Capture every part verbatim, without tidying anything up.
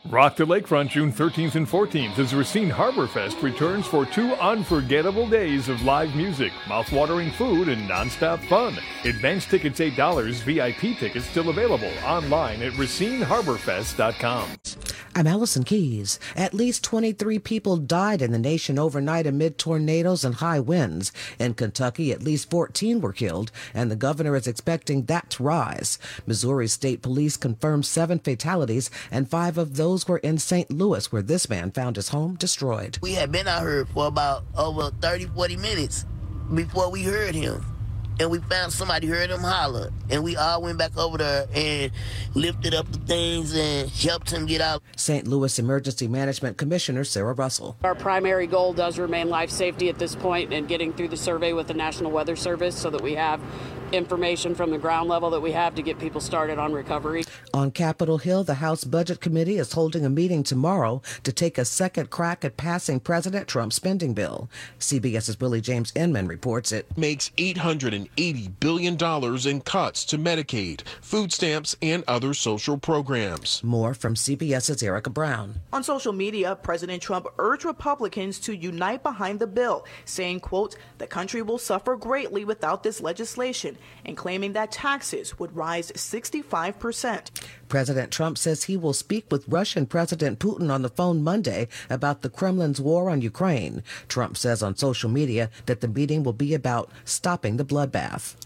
Rock the Lakefront June thirteenth and fourteenth as Racine Harbor Fest returns for two unforgettable days of live music, mouth-watering food, and nonstop fun. Advance tickets eight dollars, V I P tickets still available online at racine harbor fest dot com. I'm Allison Keys. At least twenty-three people died in the nation overnight amid tornadoes and high winds. In Kentucky, at least fourteen were killed, and the governor is expecting that to rise. Missouri State Police confirmed seven fatalities, and five of those were in Saint Louis, where this man found his home destroyed. We had been out here for about over thirty, forty minutes before we heard him. And we found somebody heard him holler. And we all went back over there and lifted up the things and helped him get out. Saint Louis Emergency Management Commissioner Sarah Russell. Our primary goal does remain life safety at this point and getting through the survey with the National Weather Service so that we have information from the ground level that we have to get people started on recovery. On Capitol Hill, the House Budget Committee is holding a meeting tomorrow to take a second crack at passing President Trump's spending bill. CBS's Willie James Inman reports it makes eight hundred eighty billion dollars in cuts to Medicaid, food stamps, and other social programs. More from CBS's Erica Brown. On social media, President Trump urged Republicans to unite behind the bill, saying, quote, the country will suffer greatly without this legislation, and claiming that taxes would rise sixty-five percent. President Trump says he will speak with Russian President Putin on the phone Monday about the Kremlin's war on Ukraine. Trump says on social media that the meeting will be about stopping the bloodbath.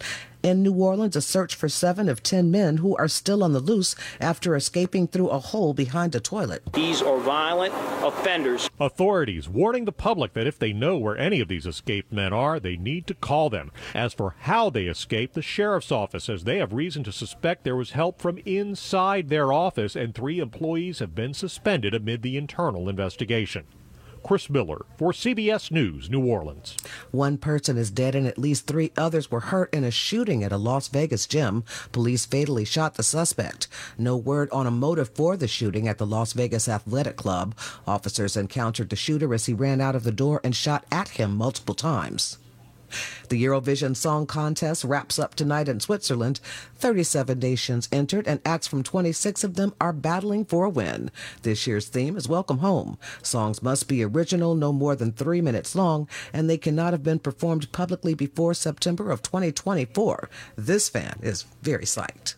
In New Orleans, a search for seven of ten men who are still on the loose after escaping through a hole behind a toilet. These are violent offenders. Authorities warning the public that if they know where any of these escaped men are, they need to call them. As for how they escaped, the sheriff's office says they have reason to suspect there was help from inside their office, and three employees have been suspended amid the internal investigation. Chris Miller for C B S News, New Orleans. One person is dead and at least three others were hurt in a shooting at a Las Vegas gym. Police fatally shot the suspect. No word on a motive for the shooting at the Las Vegas Athletic Club. Officers encountered the shooter as he ran out of the door and shot at him multiple times. The Eurovision Song Contest wraps up tonight in Switzerland. thirty-seven nations entered, and acts from twenty-six of them are battling for a win. This year's theme is Welcome Home. Songs must be original, no more than three minutes long, and they cannot have been performed publicly before September of twenty twenty-four. This fan is very psyched.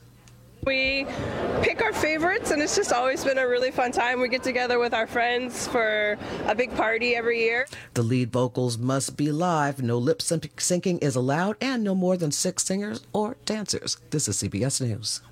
We pick our favorites, and it's just always been a really fun time. We get together with our friends for a big party every year. The lead vocals must be live. No lip syncing is allowed, and no more than six singers or dancers. This is C B S News.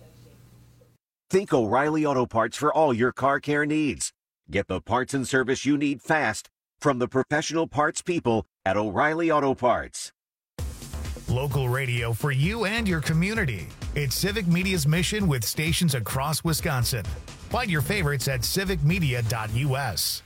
Think O'Reilly Auto Parts for all your car care needs. Get the parts and service you need fast from the professional parts people at O'Reilly Auto Parts. Local radio for you and your community. It's Civic Media's mission with stations across Wisconsin. Find your favorites at civic media dot U S.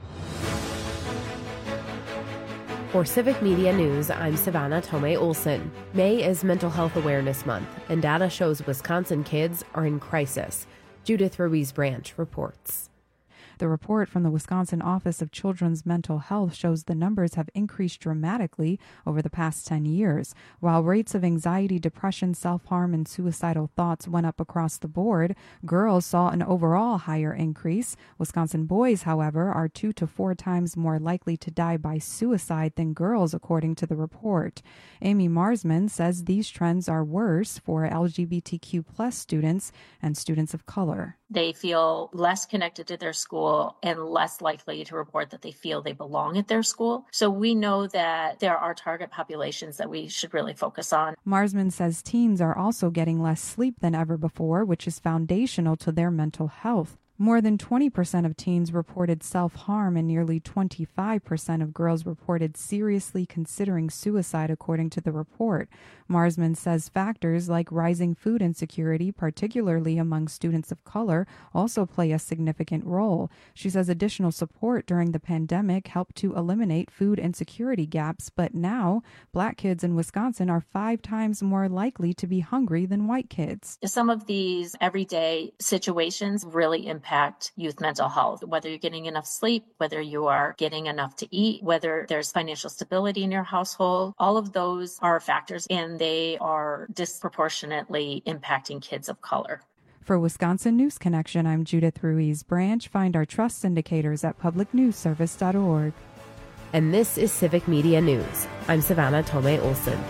For Civic Media News, I'm Savannah Tomei Olson. May is Mental Health Awareness Month, and data shows Wisconsin kids are in crisis. Judith Ruiz Branch reports. The report from the Wisconsin Office of Children's Mental Health shows the numbers have increased dramatically over the past ten years. While rates of anxiety, depression, self-harm, and suicidal thoughts went up across the board, girls saw an overall higher increase. Wisconsin boys, however, are two to four times more likely to die by suicide than girls, according to the report. Amy Marsman says these trends are worse for L G B T Q plus students and students of color. They feel less connected to their school and less likely to report that they feel they belong at their school. So we know that there are target populations that we should really focus on. Marsman says teens are also getting less sleep than ever before, which is foundational to their mental health. More than twenty percent of teens reported self-harm, and nearly twenty-five percent of girls reported seriously considering suicide, according to the report. Marsman says factors like rising food insecurity, particularly among students of color, also play a significant role. She says additional support during the pandemic helped to eliminate food insecurity gaps, but now Black kids in Wisconsin are five times more likely to be hungry than white kids. Some of these everyday situations really impact impact youth mental health, whether you're getting enough sleep, whether you are getting enough to eat, whether there's financial stability in your household. All of those are factors, and they are disproportionately impacting kids of color. For Wisconsin News Connection, I'm Judith Ruiz Branch. Find our trust indicators at public news service dot org. And this is Civic Media News. I'm Savannah Tomei Olson.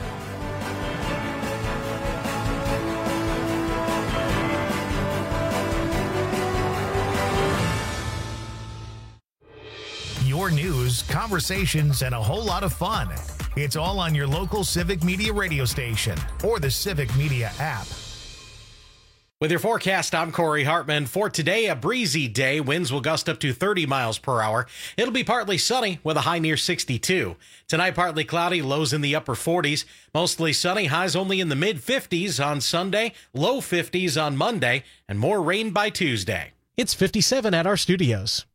Your news, conversations, and a whole lot of fun. It's all on your local Civic Media radio station or the Civic Media app. With your forecast, I'm Corey Hartman. For today, a breezy day. Winds will gust up to thirty miles per hour. It'll be partly sunny with a high near sixty-two. Tonight, partly cloudy, lows in the upper forties. Mostly sunny, highs only in the mid fifties on Sunday, low fifties on Monday, and more rain by Tuesday. It's fifty-seven at our studios.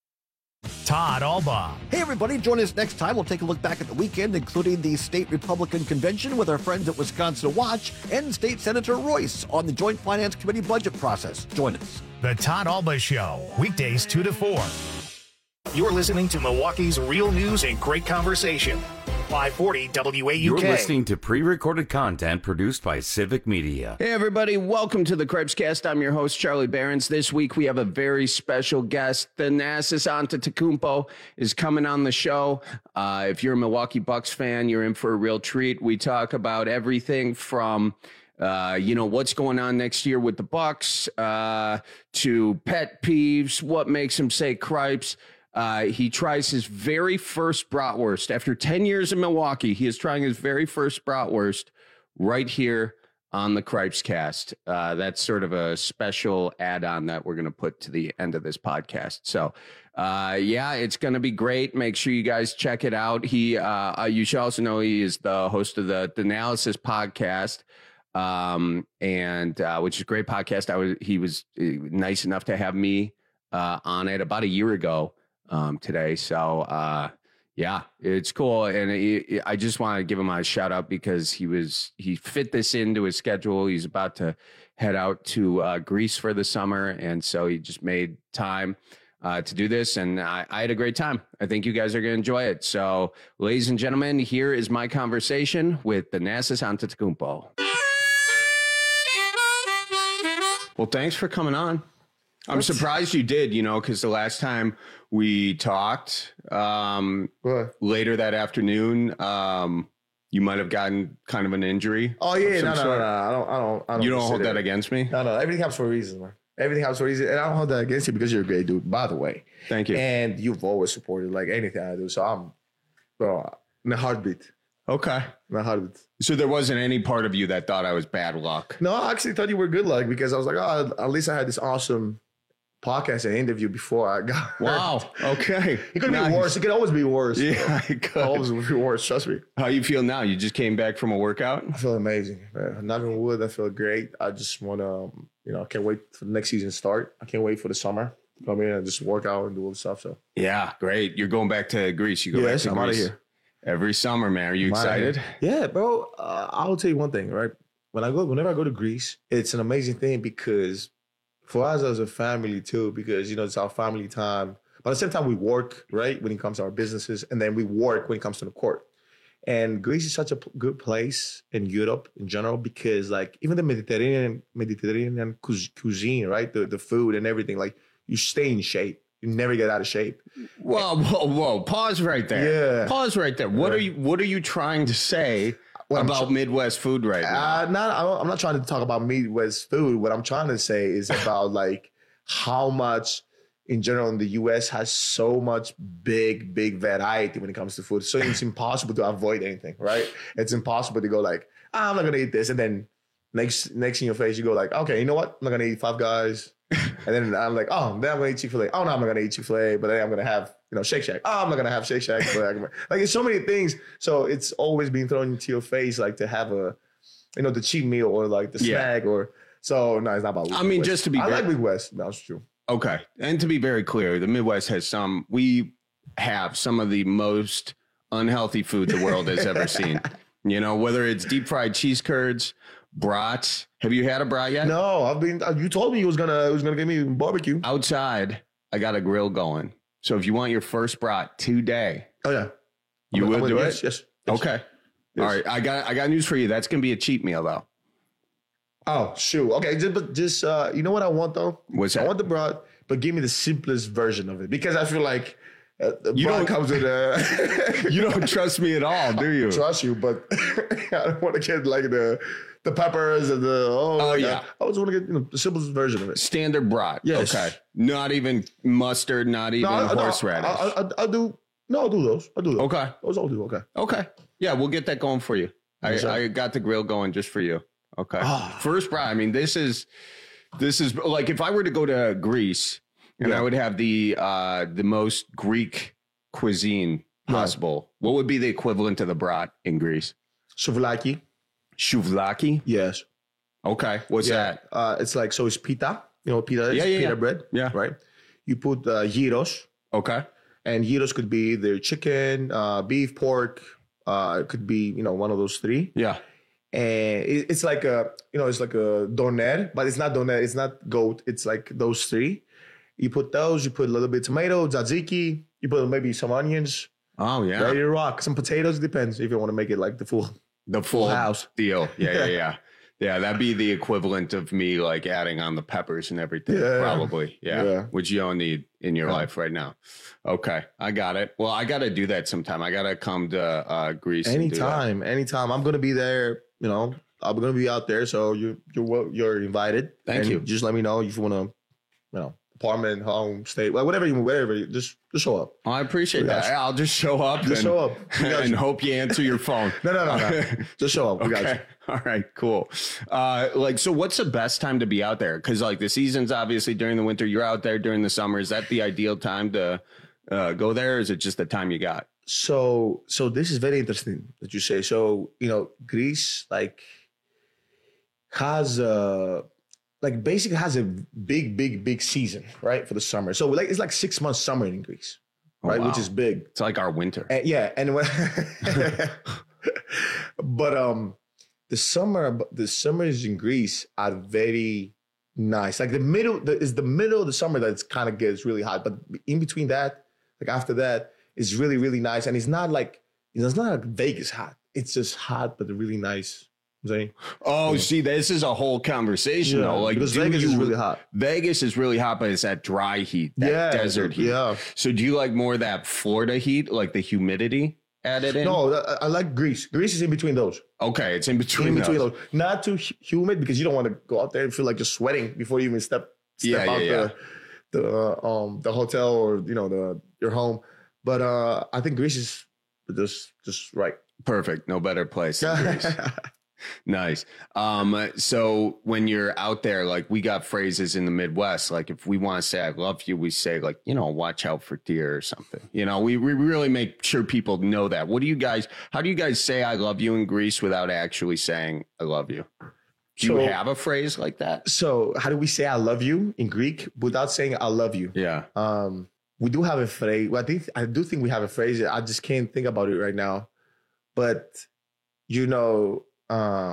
Todd Alba. Hey, everybody. Join us next time. We'll take a look back at the weekend, including the State Republican Convention with our friends at Wisconsin Watch and State Senator Royce on the Joint Finance Committee budget process. Join us. The Todd Alba Show, weekdays two to four. You're listening to Milwaukee's real news and great conversation. five forty W A U K. You're listening to pre-recorded content produced by Civic Media. Hey, everybody. Welcome to the Cripescast. I'm your host, Charlie Behrens. This week, we have a very special guest. Thanasis Antetokounmpo is coming on the show. Uh, if you're a Milwaukee Bucks fan, you're in for a real treat. We talk about everything from Uh, you know, what's going on next year with the Bucks, uh, to pet peeves, what makes him say cripes. Uh, he tries his very first bratwurst. After ten years in Milwaukee, he is trying his very first bratwurst right here on the Cripescast. Uh, that's sort of a special add-on that we're going to put to the end of this podcast. So, uh, yeah, it's going to be great. Make sure you guys check it out. He, uh, you should also know he is the host of the Analysis podcast. Um, and, uh, which is a great podcast. I was, he was nice enough to have me, uh, on it about a year ago, um, today. So, uh, yeah, it's cool. And it, I just want to give him a shout out because he was, he fit this into his schedule. He's about to head out to, uh, Greece for the summer. And so he just made time, uh, to do this. And I, I had a great time. I think you guys are going to enjoy it. So, ladies and gentlemen, here is my conversation with Thanasis Antetokounmpo. Well, thanks for coming on. I'm surprised you did, you know, because the last time we talked um, later that afternoon, um, you might have gotten kind of an injury. Oh, yeah. No, no, no, no. I don't, I don't, I don't. You don't hold that against me? No, no. Everything happens for a reason, man. Everything happens for a reason. And I don't hold that against you because you're a great dude, by the way. Thank you. And you've always supported like anything I do. So I'm, bro, in a heartbeat. Okay. My heartbeat. So there wasn't any part of you that thought I was bad luck? No, I actually thought you were good luck because I was like, oh, at least I had this awesome podcast and interview before I got Wow. hurt. Okay. It could nice. be worse. It could always be worse. Yeah, it could. Always be worse. Trust me. How you feel now? You just came back from a workout? I feel amazing. Man. Knock on wood, I feel great. I just want to, um, you know, I can't wait for the next season to start. I can't wait for the summer. Come in and just work out and do all the stuff. So yeah, great. You're going back to Greece. You go yes, back to I'm Greece. out of here. Every summer, man. Are you excited? Yeah, bro. Uh, I'll tell you one thing, right? When I go, whenever I go to Greece, it's an amazing thing because for us as a family too, because you know it's our family time. But at the same time, we work, right? When it comes to our businesses, and then we work when it comes to the court. And Greece is such a p- good place in Europe in general because, like, even the Mediterranean Mediterranean cu- cuisine, right? The the food and everything, like, you stay in shape. You never get out of shape. Whoa, whoa, whoa! Pause right there. Yeah. Pause right there. What Yeah. are you? What are you trying to say What I'm about tr- Midwest food right now? Uh, not, I'm not trying to talk about Midwest food. What I'm trying to say is about like how much, in general, in the U S has so much big, big variety when it comes to food. So it's impossible to avoid anything, right? It's impossible to go like, ah, I'm not gonna eat this, and then next, next in your face, you go like, okay, you know what? I'm not gonna eat Five Guys. And then I'm like, oh, then I'm gonna eat Chick-fil-A. Oh no, I'm not gonna eat Chick-fil-A, but then I'm gonna have, you know, Shake Shack. Oh, I'm not gonna have Shake Shack. But like, it's so many things. So it's always being thrown into your face, like to have a, you know, the cheap meal or like the Yeah. snack or. So no, it's not about. I mean, just to be I very- like Big West. That's true. Okay, and to be very clear, the Midwest has some. We have some of the most unhealthy food the world has ever seen. You know, whether it's deep fried cheese curds, brats. Have you had a brat yet? No, I've been. You told me you was gonna, you was gonna give me barbecue. Outside, I got a grill going. So if you want your first brat today, oh yeah, you I'm, will I'm, do yes, it. Yes. yes. Okay. Yes. All right. I got. I got news for you. That's gonna be a cheat meal, though. Oh, shoot. Okay, just, but just uh, you know what I want though? What's that? I want the broth, but give me the simplest version of it because I feel like uh, the You broth don't- comes with a. You don't trust me at all, do you? I trust you, but I don't want to get like the the peppers and the oh, Oh, my yeah. God. I just want to get you know the simplest version of it. Standard brat. Yes. Okay. Not even mustard, not even I- I- horseradish. I, I, I, I'll do no, I'll do those. I'll do those. Okay. Those I'll do. Okay. Okay. Yeah, we'll get that going for you. I, Yes, sir. I got the grill going just for you. Okay. Ah. First brat. I mean, this is this is like if I were to go to Greece and Yeah. I would have the uh the most Greek cuisine possible, what would be the equivalent of the brat in Greece? Souvlaki. Souvlaki? Yes. Okay. What's Yeah. that? Uh, it's like so it's pita. You know what pita is? Yeah, yeah, pita yeah. bread. Yeah. Right. You put uh, gyros. Okay. And gyros could be either chicken, uh, beef, pork. Uh, it could be you know one of those three. Yeah. And it, it's like a you know it's like a doner, but it's not doner. It's not goat. It's like those three. You put those. You put a little bit of tomato, tzatziki. You put maybe some onions. Oh yeah. Ready to rock. Some potatoes. Depends if you want to make it like the full The full house deal. Yeah, yeah, yeah. Yeah, that'd be the equivalent of me like adding on the peppers and everything. Yeah. Probably. Yeah. Yeah. Which you don't need in your Yeah. life right now. Okay. I got it. Well, I got to do that sometime. I got to come to uh, Greece. and do that. Anytime, anytime. I'm gonna be there. You know, I'm gonna be out there. So you you're wel- you're invited. Thank And you. Just let me know if you want to, you know, apartment, home, stay, well, whatever you whatever. You, just just show up. Oh, I appreciate We got that. you. I'll just show up. Just and, show up. We got and you. hope you answer your phone. No, no, no, no. Just show up. We got you. Okay. All right, cool. Uh, like, so what's the best time to be out there? Because like the season's obviously during the winter. You're out there during the summer. Is that the ideal time to uh, go there? Or is it just the time you got? So so this is very interesting that you say. So you know, Greece like has a like basically has a big, big, big season, right, for the summer. So like it's like six months summer in Greece, Oh, right, wow. which is big. It's like our winter. And, yeah, and when but um, the summer the summers in Greece are very nice. Like the middle the, is the middle of the summer that it's kind of gets really hot, but in between that, like after that, it's really really nice, and it's not like you know, it's not like Vegas hot. It's just hot, but really nice. You know what I'm saying? Oh, see, this is a whole conversation Yeah, though. Like because do Vegas is you- really hot. Vegas is really hot, but it's that dry heat, that Yeah, desert heat. yeah. So do you like more of that Florida heat, like the humidity added in? No, I, I like Greece. Greece is in between those. Okay, it's in between. in between those. those. Not too hu- humid because you don't want to go out there and feel like you're sweating before you even step step Yeah, out yeah, the the uh, um the hotel or you know the your home. But uh I think Greece is just just right. Perfect. No better place than Greece. Nice. Um, so when you're out there, like we got phrases in the Midwest, like if we want to say I love you, we say like, you know, watch out for deer or something. You know, we, we really make sure people know that. What do you guys, how do you guys say I love you in Greece without actually saying I love you? Do So- you have a phrase like that? So how do we say I love you in Greek without saying I love you? Yeah. Um we do have a phrase. Well, I think I do think we have a phrase. I just can't think about it right now. But you know, uh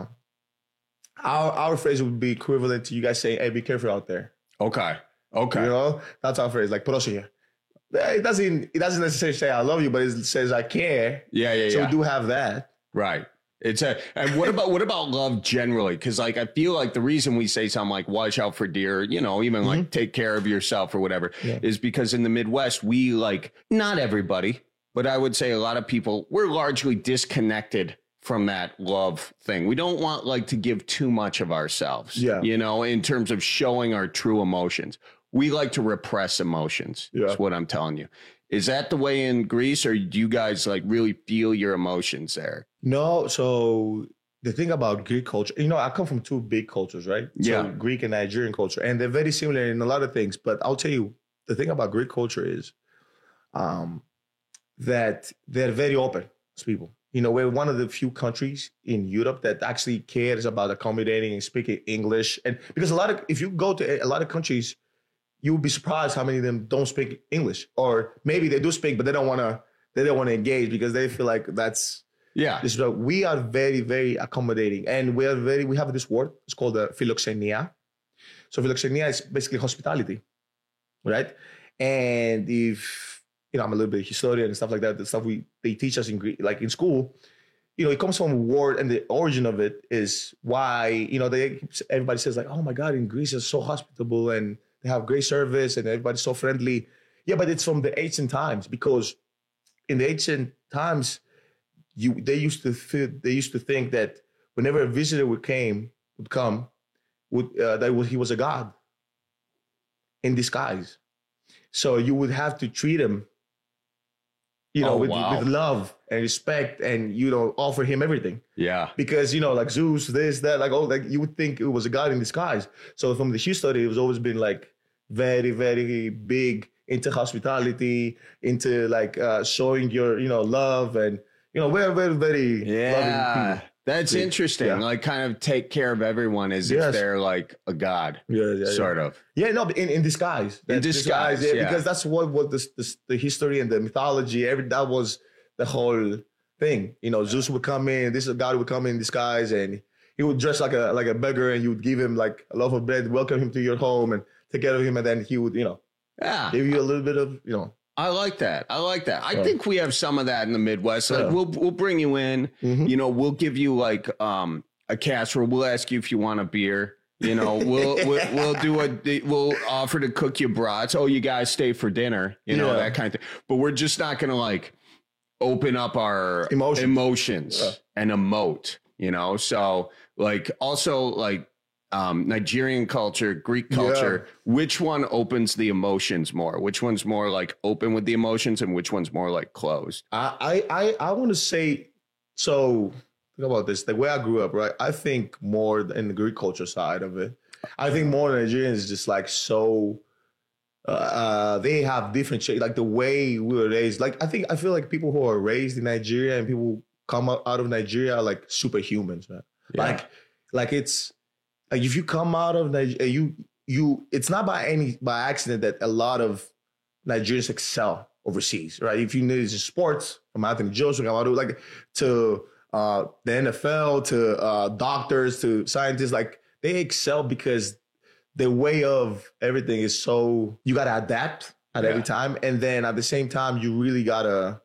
our our phrase would be equivalent to you guys saying, hey, be careful out there. Okay. Okay. You know, that's our phrase, like proszę. It doesn't it doesn't necessarily say I love you, but it says I care. Yeah, yeah, So yeah. we do have that. Right. It's a, and what about, what about love generally? Cause like, I feel like the reason we say something like watch out for deer, you know, even like take care of yourself or whatever Yeah. is because in the Midwest, we like, not everybody, but I would say a lot of people, we're largely disconnected from that love thing. We don't want like to give too much of ourselves, Yeah. you know, in terms of showing our true emotions. We like to repress emotions. Yeah. That's what I'm telling you. Is that the way in Greece, or do you guys like really feel your emotions there? No, so the thing about Greek culture, you know, I come from two big cultures, right? Yeah. So Greek and Nigerian culture, and they're very similar in a lot of things. But I'll tell you, the thing about Greek culture is um, that they're very open as people. You know, we're one of the few countries in Europe that actually cares about accommodating and speaking English. And because a lot of, if you go to a lot of countries, you would be surprised how many of them don't speak English, or maybe they do speak, but they don't want to, they don't want to engage because they feel like that's, Yeah. this, we are very, very accommodating, and we are very. We have this word. It's called the philoxenia. So philoxenia is basically hospitality, right? And if you know, I'm a little bit historian and stuff like that. The stuff we they teach us in Greek, like in school, you know, it comes from a word, and the origin of it is why, you know, they everybody says like, oh my God, in Greece is so hospitable and they have great service and everybody's so friendly. Yeah, but it's from the ancient times, because in the ancient times, you they used to feel, they used to think that whenever a visitor would came would come, would uh, that was, he was a god in disguise. So you would have to treat him, you know, Oh, with, wow. with love and respect, and, you know, offer him everything. Yeah. Because, you know, like Zeus, this, that, like, oh, like you would think it was a god in disguise. So from the history, it was always been like very, very big into hospitality, into like uh, showing your, you know, love, and, you know, very, very, very Yeah. loving people. That's Yeah. interesting. Yeah. Like, kind of take care of everyone as Yes. if they're like a god, Yeah, yeah, sort yeah. of. Yeah, no, but in, in disguise. In That's disguise, yeah, yeah. because that's what what the, the the history and the mythology. Every that was the whole thing. You know, Zeus would come in. This god would come in disguise, and he would dress like a like a beggar, and you would give him like a loaf of bread, welcome him to your home, and take care of him, and then he would, you know, Yeah. give you a little bit of, you know. I like that. I like that. I Yeah. think we have some of that in the Midwest. Like, Yeah. we'll we'll bring you in. Mm-hmm. You know, we'll give you like um a casserole. We'll ask you if you want a beer. You know, we'll we'll, we'll do a we'll offer to cook you brats. Oh, you guys stay for dinner. You know, Yeah. that kind of thing. But we're just not gonna like open up our Emotions. emotions Yeah. and emote. You know, so like also like. Um, Nigerian culture, Greek culture, which one opens the emotions more? Which one's more like open with the emotions, and which one's more like closed? I I I, I want to say, so think about this. The way I grew up, right? I think more in the Greek culture side of it. I think more Nigerians just like so. Uh, uh, they have different shit. Like the way we were raised. Like I think I feel like people who are raised in Nigeria and people who come out out of Nigeria are like superhumans, man. Yeah. Like like it's. Like if you come out of Nigeria, you you it's not by any by accident that a lot of Nigerians excel overseas, right? If you know it's sports, from Anthony Joshua, like to uh, the N F L, to uh, doctors, to scientists, like they excel because the way of everything is so you gotta adapt at Yeah. every time, and then at the same time you really gotta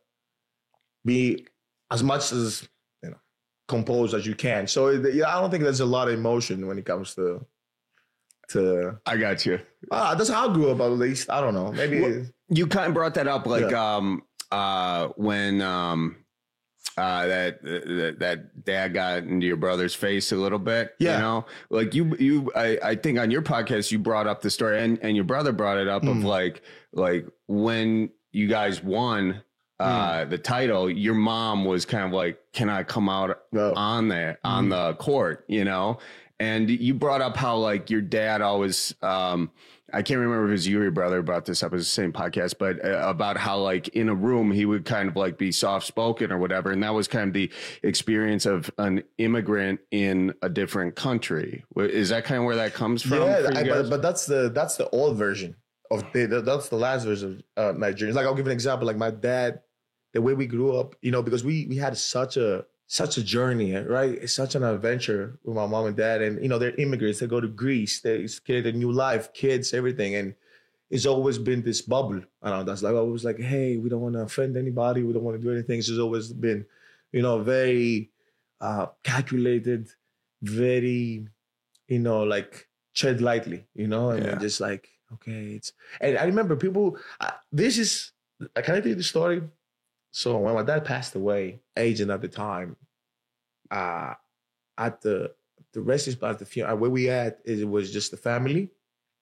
be as much as composed as you can. So yeah, I don't think there's a lot of emotion when it comes to to. I got you. Ah, that's how I grew up. At least I don't know. Maybe Well, you kind of brought that up, like Yeah. um uh when um uh that, that that dad got into your brother's face a little bit. Yeah. You know, like you you I I think on your podcast you brought up the story, and and your brother brought it up of Mm. like like when you guys won. Uh, the title, your mom was kind of like, can I come out No. on there on the court, you know? And you brought up how like your dad always, um, I can't remember if it was you or your brother brought this up as the same podcast, but uh, about how like in a room, he would kind of like be soft spoken or whatever. And that was kind of the experience of an immigrant in a different country. Is that kind of where that comes from? yeah, for you I, guys? but, but that's the that's the old version of the, that's the last version of uh, Nigerians. Like I'll give an example. Like my dad, the way we grew up, you know, because we we had such a such a journey, right? It's such an adventure with my mom and dad, and you know, they're immigrants. They go to Greece. They create a new life, kids, everything, and it's always been this bubble around us. Like I was like, hey, we don't want to offend anybody. We don't want to do anything. It's just always been, you know, very uh, calculated, very, you know, like tread lightly, you know, and Yeah. then just like, okay, it's. And I remember people. Uh, this is. I can I tell you the story? So when my dad passed away, agent at the time, uh, at the the resting spot at the funeral, where we at is it was just the family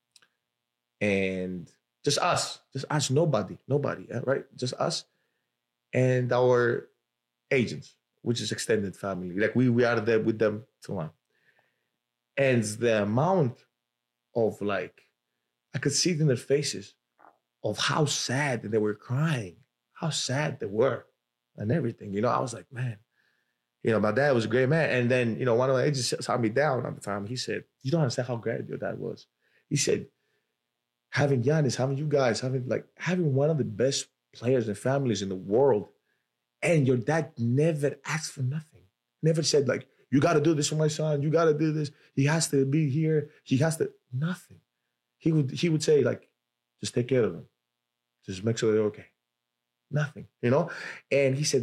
and just us, just us, nobody, nobody, right? Just us and our agents, which is extended family. Like we we are there with them till now. And the amount of like, I could see it in their faces of how sad they were crying, how sad they were and everything. You know, I was like, man, you know, my dad was a great man. And then, you know, one of my agents sat me down at the time. He said, you don't understand how great your dad was. He said, having Giannis, having you guys, having like, having one of the best players and families in the world, and your dad never asked for nothing. Never said like, you got to do this for my son. You got to do this. He has to be here. He has to, nothing. He would, he would say like, just take care of him. Just make sure they're okay. Nothing, you know? And he said,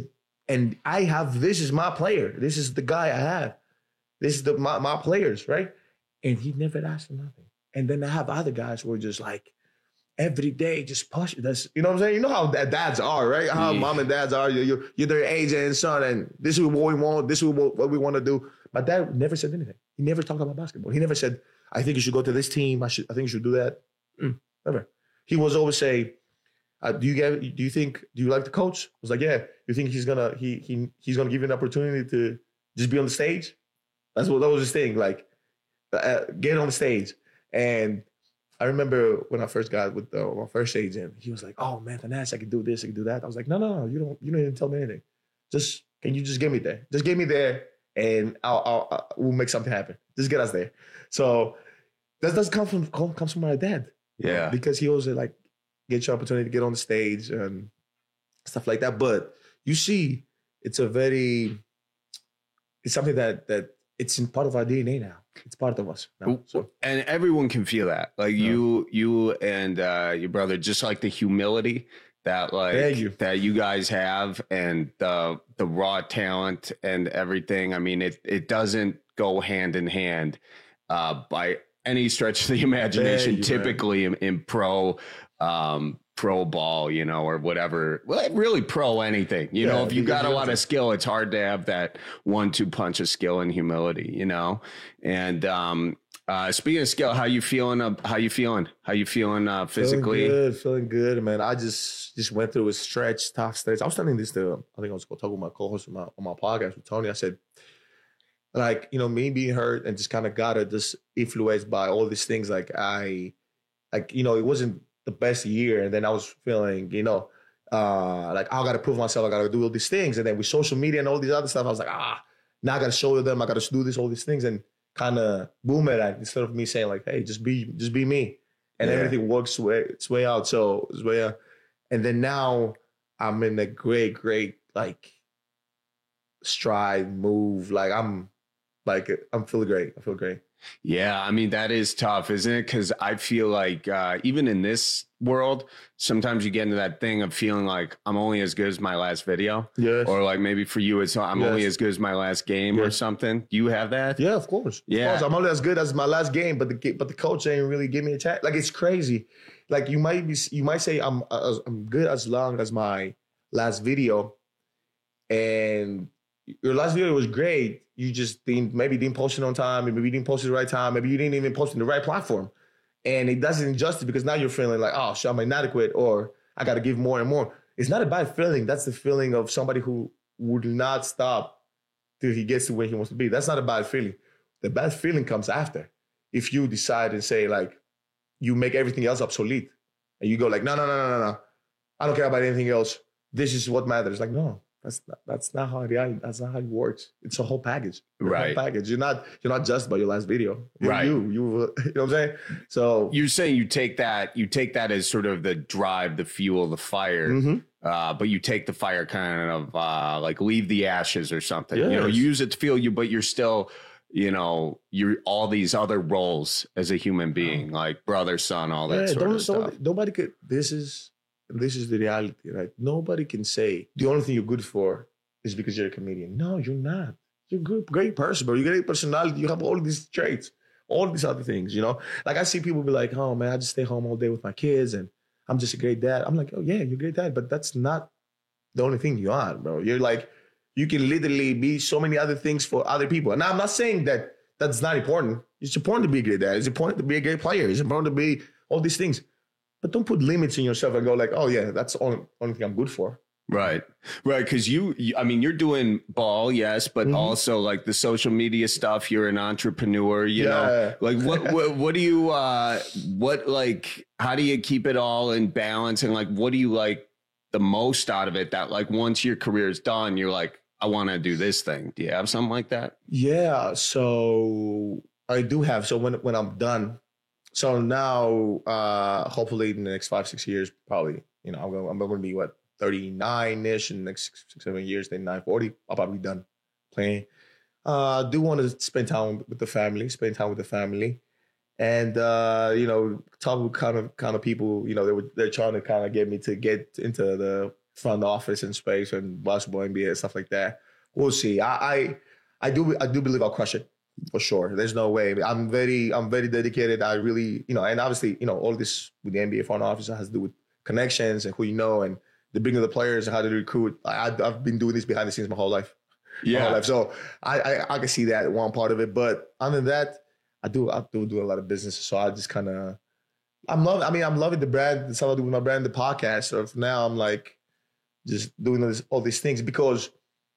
And I have, this is my player. This is the guy I have. This is the my, my players, right? And he never asked for nothing. And then I have other guys who are just like, every day, just push. That's, you know what I'm saying? You know how dads are, right? How yeah. mom and dads are. You're, you're, you're their age and son, and this is what we want. This is what we want to do. My dad never said anything. He never talked about basketball. He never said, I think you should go to this team. I should. I think you should do that. Mm, never. He was always say, uh, do you get? Do you think? Do you like the coach? I was like, yeah. You think he's gonna he he he's gonna give you an opportunity to just be on the stage? That's what that was his thing. Like, uh, get on the stage. And I remember when I first got with the, my first agent, he was like, "Oh man, Thanasis, I can do this, I can do that." I was like, "No, no, no, you don't. You don't even tell me anything. Just can you just get me there? Just get me there, and I'll, I'll, I'll we'll make something happen. Just get us there." So that does come from comes from my dad. Yeah, because he always like get your opportunity to get on the stage and stuff like that. But you see, it's a very, it's something that that it's in part of our D N A now. It's part of us now, so. And everyone can feel that. Like yeah. you, you and uh, your brother, just like the humility that like you. that you guys have, and the the raw talent and everything. I mean, it it doesn't go hand in hand uh, by any stretch of the imagination. You, typically in, in pro. Um, pro ball, you know, or whatever, well, really pro anything, you yeah, know, if you got a lot of skill, it's hard to have that one, two punch of skill and humility, you know? And, um, uh, speaking of skill, how you feeling? Uh, how you feeling? How you feeling, uh, physically? Feeling good, feeling good, man. I just, just went through a stretch, tough stage. I was telling this to, I think I was going to talk with my co-host on my, on my podcast with Tony. I said, like, you know, me being hurt and just kind of got it just influenced by all these things. Like I, like, you know, it wasn't the best year, and then I was feeling, you know, uh, like I gotta prove myself, I gotta do all these things, and then with social media and all these other stuff, I was like, ah, now I gotta show them, I gotta do this, all these things, and kind of boom at it instead of me saying like, hey, just be, just be me, and yeah. everything works way, its way out. So it's way out. And then now I'm in a great, great like stride move. Like I'm, like I'm feeling great. I feel great. Yeah, I mean, that is tough, isn't it? Because I feel like uh, even in this world, sometimes you get into that thing of feeling like I'm only as good as my last video. Yes. Or like maybe for you, it's I'm yes. only as good as my last game yes. or something. Do you have that? Yeah, of course. Yeah. Of course. I'm only as good as my last game, but the but the coach ain't really give me a chance. Like, it's crazy. Like, you might be, you might say I'm uh, I'm good as long as my last video, and your last video was great. You just didn't, maybe didn't post it on time. Maybe you didn't post it the right time. Maybe you didn't even post it in the right platform. And it does it injustice because now you're feeling like, oh, shit, I'm inadequate, or I got to give more and more. It's not a bad feeling. That's the feeling of somebody who would not stop till he gets to where he wants to be. That's not a bad feeling. The bad feeling comes after. If you decide and say, like, you make everything else obsolete, and you go like, no, no, no, no, no, no. I don't care about anything else. This is what matters. Like, no. That's not, that's not how it, that's not how it works. It's a whole package. It's right. A whole package. You're not you're not just by your last video. You're right. You you you know what I'm saying? So you're saying you take that you take that as sort of the drive, the fuel, the fire. Mm-hmm. Uh, but you take the fire kind of uh, like leave the ashes or something. Yes. You know, you use it to fuel you, but you're still, you know, you're all these other roles as a human being, like brother, son, all that yeah, sort don't, of stuff. Nobody could. This is this is the reality, right? Nobody can say the only thing you're good for is because you're a comedian. No, you're not. You're a good, great person, bro. You're a great personality. You have all these traits, all these other things, you know? Like, I see people be like, oh, man, I just stay home all day with my kids, and I'm just a great dad. I'm like, oh, yeah, you're a great dad, but that's not the only thing you are, bro. You're like, you can literally be so many other things for other people. And I'm not saying that that's not important. It's important to be a great dad. It's important to be a great player. It's important to be all these things. But don't put limits in yourself and go like, oh, yeah, that's the only, only thing I'm good for. Right. Right. Because you, you, I mean, you're doing ball, yes, but mm-hmm. also like the social media stuff. You're an entrepreneur, you yeah. know, like what, what, what do you, uh, what, like, how do you keep it all in balance? And like, what do you like the most out of it that like once your career is done, you're like, I want to do this thing. Do you have something like that? Yeah. So I do have. So when, when I'm done, so now, uh, hopefully in the next five, six years, probably, you know, I'm going, I'm going to be what? thirty-nine-ish in the next six, six, seven years, then nine forty, I'll probably be done playing. Uh, I do want to spend time with the family, spend time with the family. And, uh, you know, talk with kind of kind of people, you know, they were, they're trying to kind of get me to get into the front office and space and basketball, N B A, stuff like that. We'll see. I, I, I do, I do believe I'll crush it for sure. There's no way. I'm very, I'm very dedicated. I really, you know, and obviously, you know, all this with the N B A front office has to do with connections and who you know and the bringing of the players and how to recruit. I, I've been doing this behind the scenes my whole life. Yeah. My whole life. So I, I, I can see that one part of it. But other than that, I do, I do do a lot of business. So I just kind of, I'm loving, I mean, I'm loving the brand, the stuff I do with my brand, the podcast. So for now I'm like just doing this, all these things because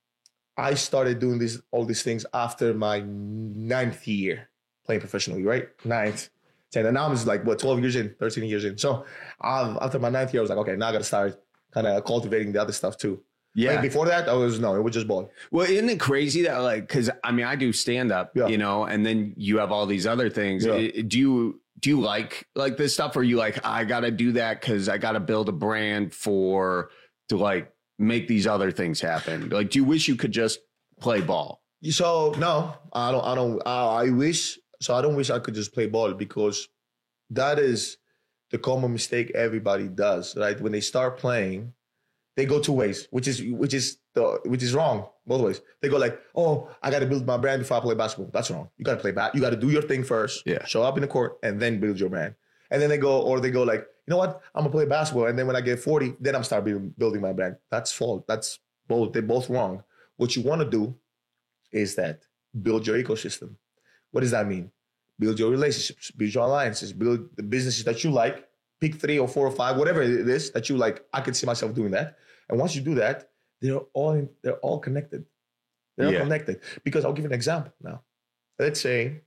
I started doing this, all these things after my ninth year playing professionally, right? Ninth, ten. And now I'm just like, what, twelve years in, thirteen years in. So um, after my ninth year, I was like, okay, now I got to start kind of cultivating the other stuff too. Yeah. Like before that, I was, no, it was just ball. Well, isn't it crazy that like, cause I mean, I do stand up, yeah. you know, and then you have all these other things. Yeah. It, do you, do you like, like this stuff? Or are you like, I got to do that cause I got to build a brand for, to like make these other things happen? Like, do you wish you could just play ball? So no, I don't, I don't, uh, I wish, so I don't wish I could just play ball because that is the common mistake everybody does, right? When they start playing, they go two ways, which is, which is the, which is wrong both ways. They go like, oh, I got to build my brand before I play basketball. That's wrong. You got to play bat. You got to do your thing first. Yeah. Show up in the court and then build your brand. And then they go, or they go like, you know what? I'm gonna play basketball. And then when I get forty, then I'm start building, building my brand. That's fault. That's both. They're both wrong. What you want to do is that build your ecosystem. What does that mean? Build your relationships, build your alliances, build the businesses that you like. Pick three or four or five, whatever it is that you like. I can see myself doing that. And once you do that, they're all in, they're all connected. They're Yeah. all connected. Because I'll give you an example now. Let's say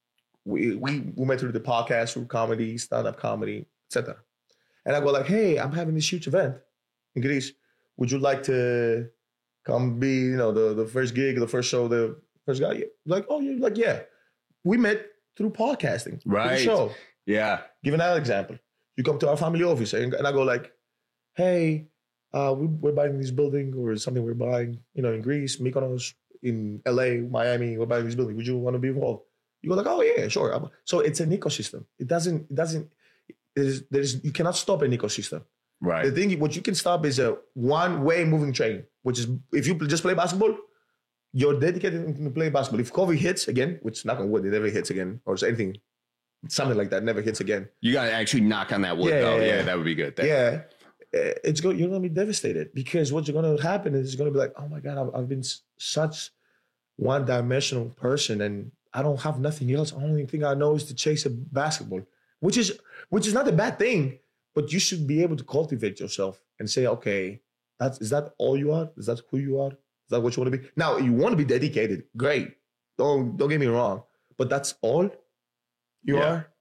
we we we met through the podcast, through comedy, stand-up comedy, et cetera. And I go like, hey, I'm having this huge event in Greece. Would you like to come be, you know, the, the first gig, the first show, the first guy? Like, oh, you're like, yeah. We met through podcasting. Through the Right. show. Yeah. Give another example. You come to our family office and, and I go like, hey, uh, we, we're buying this building or something we're buying, you know, in Greece, Mykonos, in L A, Miami, we're buying this building. Would you want to be involved? You go like, oh yeah, sure. I'm- So it's an ecosystem. It doesn't, it doesn't, there's, there's, you cannot stop an ecosystem. Right. The thing, what you can stop is a one-way moving train, which is if you just play basketball, you're dedicated to play basketball. If COVID hits again, which knock on wood, it never hits again, or anything, something like that never hits again. You got to actually knock on that wood, Yeah, though. yeah, Yeah, yeah. that would be good. That- Yeah, uh, it's go, you're gonna be devastated because what's going to happen is it's going to be like, oh my god, I've, I've been s- such one-dimensional person, and I don't have nothing else. The only thing I know is to chase a basketball, which is which is not a bad thing, but you should be able to cultivate yourself and say, okay, that's is that all you are? Is that who you are? Is that what you want to be? Now, you want to be dedicated, great. Don't don't get me wrong, but that's all you Yeah. are.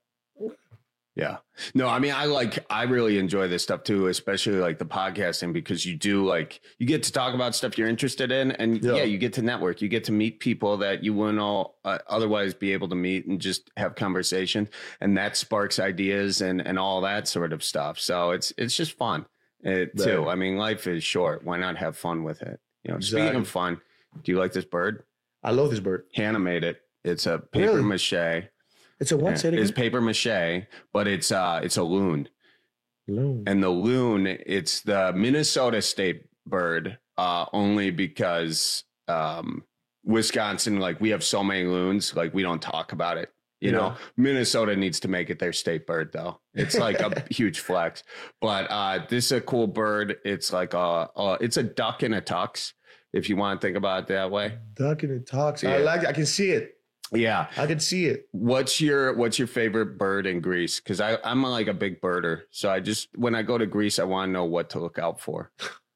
Yeah. No, I mean, I like, I really enjoy this stuff too, especially like the podcasting, because you do like, you get to talk about stuff you're interested in. And yeah, Yeah. you get to network, you get to meet people that you wouldn't all uh, otherwise be able to meet and just have conversation. And that sparks ideas and, and all that sort of stuff. So it's, it's just fun uh, too. Right. I mean, life is short. Why not have fun with it? You know, speaking Exactly. of fun, do you like this bird? I love this bird. Hannah made it. It's a paper Really? mache. It's a what? Say it It's again? paper mache, but it's uh it's a loon. Loon. And the loon, it's the Minnesota state bird, uh, only because um Wisconsin, like we have so many loons, like we don't talk about it. You Yeah. know, Minnesota needs to make it their state bird though. It's like a huge flex. But uh this is a cool bird. It's like a, a it's a duck in a tux, if you want to think about it that way. Duck and it talks. I Yeah. like it. I can see it. Yeah. I can see it. What's your what's your favorite bird in Greece? Because I I'm like a big birder, so I just when I go to Greece, I want to know what to look out for.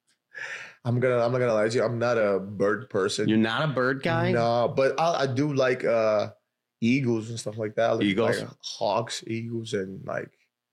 I'm gonna. I'm not gonna lie to you. I'm not a bird person. You're not a bird guy? No, but I, I do like uh, eagles and stuff like that. I like, Eagles? like hawks, eagles, and like,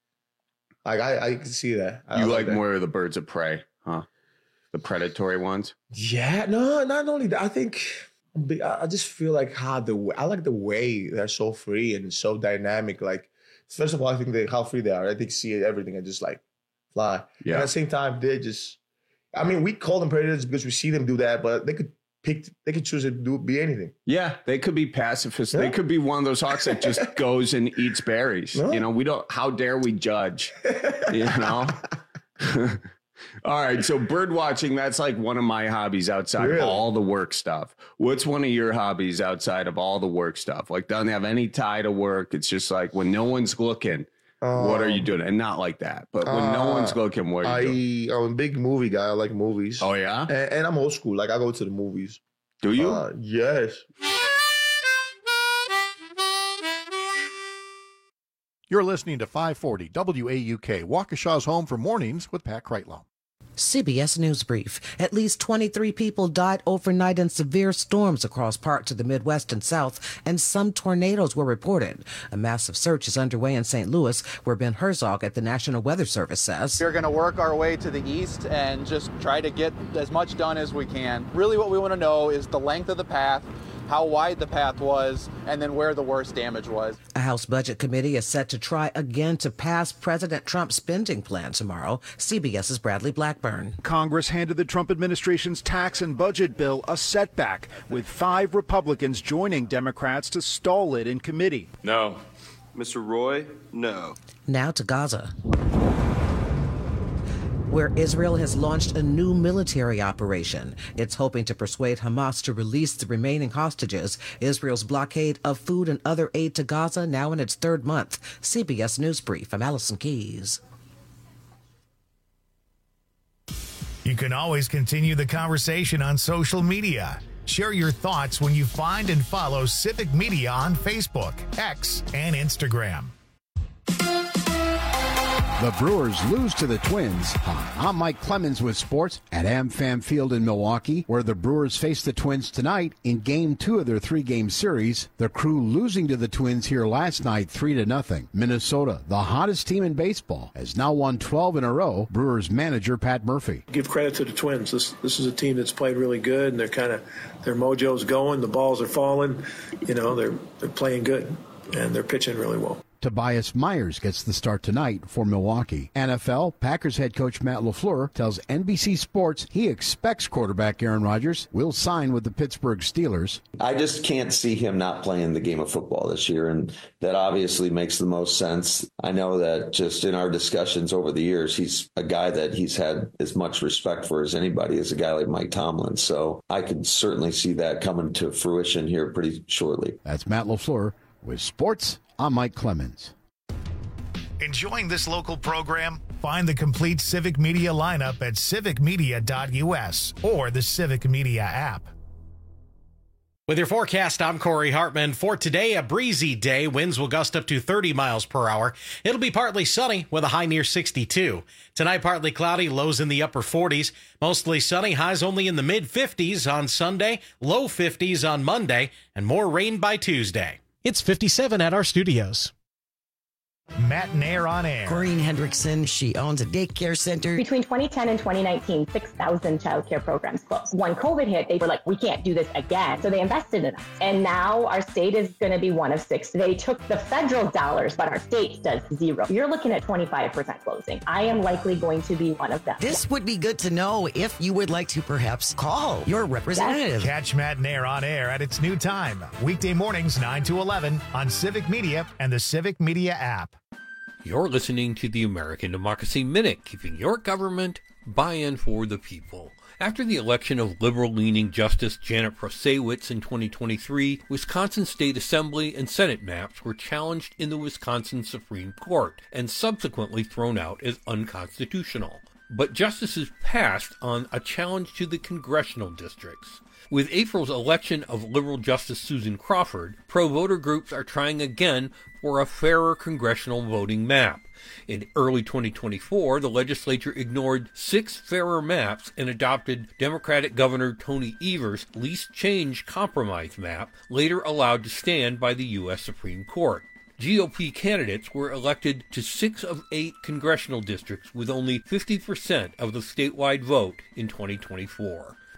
like I, I can see that. I You like that. more of the birds of prey, huh? The predatory ones. Yeah, no, not only that. I think I'm big- I I just feel like how the way, I like the way they're so free and so dynamic. Like, first of all, I think they how free they are. I think see everything and just like fly. Yeah. And at the same time, they just. I mean, we call them predators because we see them do that, but they could pick. They could choose to do be anything. Yeah, they could be pacifists. They Yeah. could be one of those hawks that just goes and eats berries. No. You know, we don't. How dare we judge? You know. All right, so bird watching, that's like one of my hobbies outside Really? of all the work stuff. What's one of your hobbies outside of all the work stuff? Like, doesn't have any tie to work. It's just like when no one's looking, um, what are you doing? And not like that, but when uh, no one's looking, what are you I, doing? I'm a big movie guy. I like movies. Oh, yeah? And, and I'm old school. Like, I go to the movies. Do you? Uh, yes. You're listening to five forty W A U K, Waukesha's home for mornings with Pat Kreitlow. C B S News Brief. At least twenty-three people died overnight in severe storms across parts of the Midwest and South, and some tornadoes were reported. A massive search is underway in Saint Louis, where Ben Herzog at the National Weather Service says, We're going to work our way to the east and just try to get as much done as we can. Really what we want to know is the length of the path, how wide the path was, and then where the worst damage was. A House Budget Committee is set to try again to pass President Trump's spending plan tomorrow. CBS's Bradley Blackburn. Congress handed the Trump administration's tax and budget bill a setback, with five Republicans joining Democrats to stall it in committee. No. Mister Roy, no. Now to Gaza, where Israel has launched a new military operation. It's hoping to persuade Hamas to release the remaining hostages. Israel's blockade of food and other aid to Gaza now in its third month. C B S News Brief. I'm Allison Keys. You can always continue the conversation on social media. Share your thoughts when you find and follow Civic Media on Facebook, X, and Instagram. The Brewers lose to the Twins. Hi, I'm Mike Clemens with sports at AmFam Field in Milwaukee, where the Brewers face the Twins tonight in Game Two of their three-game series. The Crew losing to the Twins here last night, three to nothing. Minnesota, the hottest team in baseball, has now won twelve in a row. Brewers manager Pat Murphy. Give credit to the Twins. This this is a team that's played really good, and they're kind of their mojo's going. The balls are falling. You know, they're they're playing good, and they're pitching really well. Tobias Myers gets the start tonight for Milwaukee. N F L, Packers head coach Matt LaFleur tells N B C Sports he expects quarterback Aaron Rodgers will sign with the Pittsburgh Steelers. I just can't see him not playing the game of football this year, and that obviously makes the most sense. I know that just in our discussions over the years, he's a guy that he's had as much respect for as anybody, as a guy like Mike Tomlin. So I could certainly see that coming to fruition here pretty shortly. That's Matt LaFleur with Sports. I'm Mike Clemens. Enjoying this local program? Find the complete Civic Media lineup at civic media dot U S or the Civic Media app. With your forecast, I'm Corey Hartman. For today, a breezy day. Winds will gust up to thirty miles per hour. It'll be partly sunny with a high near sixty-two. Tonight, partly cloudy, lows in the upper forties. Mostly sunny, highs only in the mid fifties on Sunday, low fifties on Monday, and more rain by Tuesday. It's fifty-seven at our studios. Matt Nair on air. Corinne Hendrickson, she owns a daycare center. Between twenty ten and twenty nineteen, six thousand childcare programs closed. When COVID hit, they were like, we can't do this again. So they invested in us. And now our state is going to be one of six. They took the federal dollars, but our state does zero. You're looking at twenty-five percent closing. I am likely going to be one of them. This would be good to know if you would like to perhaps call your representative. Yes. Catch Matt Nair on air at its new time. Weekday mornings, nine to eleven on Civic Media and the Civic Media app. You're listening to the American Democracy Minute, keeping your government by and for the people. After the election of liberal-leaning Justice Janet Prasewicz in twenty twenty-three, Wisconsin State Assembly and Senate maps were challenged in the Wisconsin Supreme Court and subsequently thrown out as unconstitutional. But justices passed on a challenge to the congressional districts. With April's election of liberal Justice Susan Crawford, pro-voter groups are trying again for a fairer congressional voting map. In early twenty twenty-four, the legislature ignored six fairer maps and adopted Democratic Governor Tony Evers' least change compromise map, later allowed to stand by the U S Supreme Court. G O P candidates were elected to six of eight congressional districts with only fifty percent of the statewide vote in twenty twenty-four.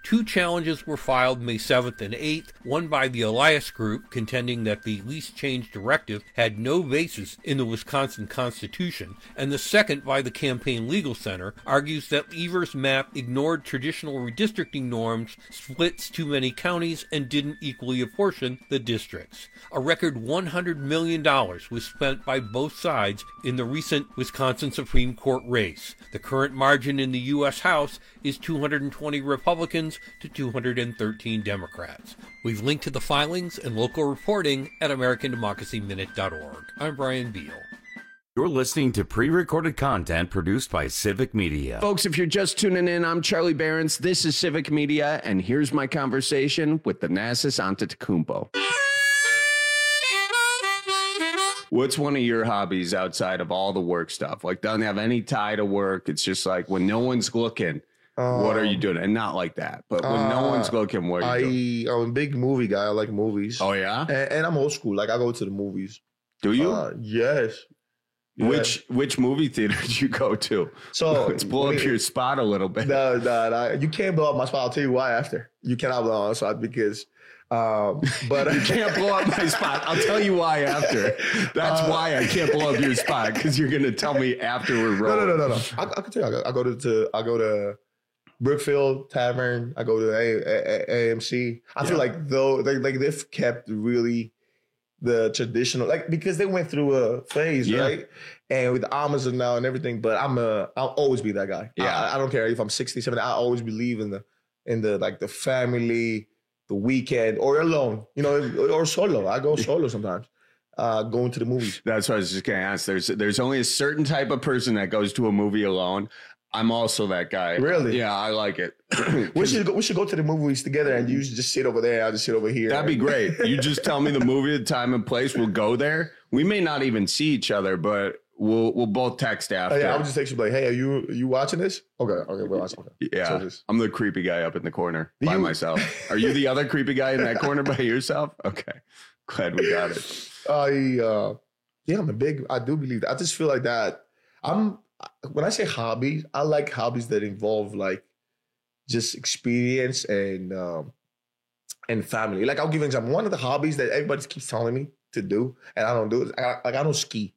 Two challenges were filed May seventh and eighth, one by the Elias Group, contending that the lease change directive had no basis in the Wisconsin Constitution, and the second by the Campaign Legal Center, argues that Evers' map ignored traditional redistricting norms, splits too many counties, and didn't equally apportion the districts. A record one hundred million dollars was spent by both sides in the recent Wisconsin Supreme Court race. The current margin in the U S House is two hundred twenty Republicans to two hundred thirteen Democrats. We've linked to the filings and local reporting at American Democracy Minute dot org. I'm Brian Beal. You're listening to pre-recorded content produced by Civic Media. Folks, if you're just tuning in, I'm Charlie Behrens. This is Civic Media, and here's my conversation with Thanasis Antetokounmpo. What's one of your hobbies outside of all the work stuff? Like, doesn't have any tie to work. It's just like when no one's looking, um, what are you doing? And not like that, but when uh, no one's looking, what are you I, doing? I'm a big movie guy. I like movies. Oh, yeah? And, and I'm old school. Like, I go to the movies. Do you? Uh, yes. Yeah. Which which movie theater did you go to? So let's blow up your spot a little bit. No, no, no. You can't blow up my spot. I'll tell you why after. You cannot blow up my spot because um but you can't blow up my spot. I'll tell you why after. That's uh, why I can't blow up your spot, because you're gonna tell me after we're rolling. No, no, no, no, no. I, I can tell you. I go, I go to, to I go to Brookfield Tavern. I go to A, A, A M C. I yeah. feel like though they like they've kept really the traditional, like, because they went through a phase, yeah. right? And with Amazon now and everything, but I'm a, I'll always be that guy. Yeah. I, I don't care if I'm sixty, seventy, I always believe in the, in the, like the family, the weekend, or alone, you know, or solo. I go solo sometimes, uh, going to the movies. That's what I was just going to ask. There's, there's only a certain type of person that goes to a movie alone. I'm also that guy. Really? Yeah, I like it. we should go, we should go to the movies together, and you just sit over there. I'll just sit over here. That'd be great. You just tell me the movie, the time and place. We'll go there. We may not even see each other, but we'll we'll both text after. Oh, yeah, I'll just text you like, "Hey, are you are you watching this?" Okay, okay, we're watching. Okay. Yeah, so just, I'm the creepy guy up in the corner by you, myself. Are you the other creepy guy in that corner by yourself? Okay, glad we got it. I uh, yeah, I'm a big. I do believe that. I just feel like that. I'm. When I say hobbies, I like hobbies that involve like just experience and um, and family. Like, I'll give you an example. One of the hobbies that everybody keeps telling me to do, and I don't do it, I, like I don't ski.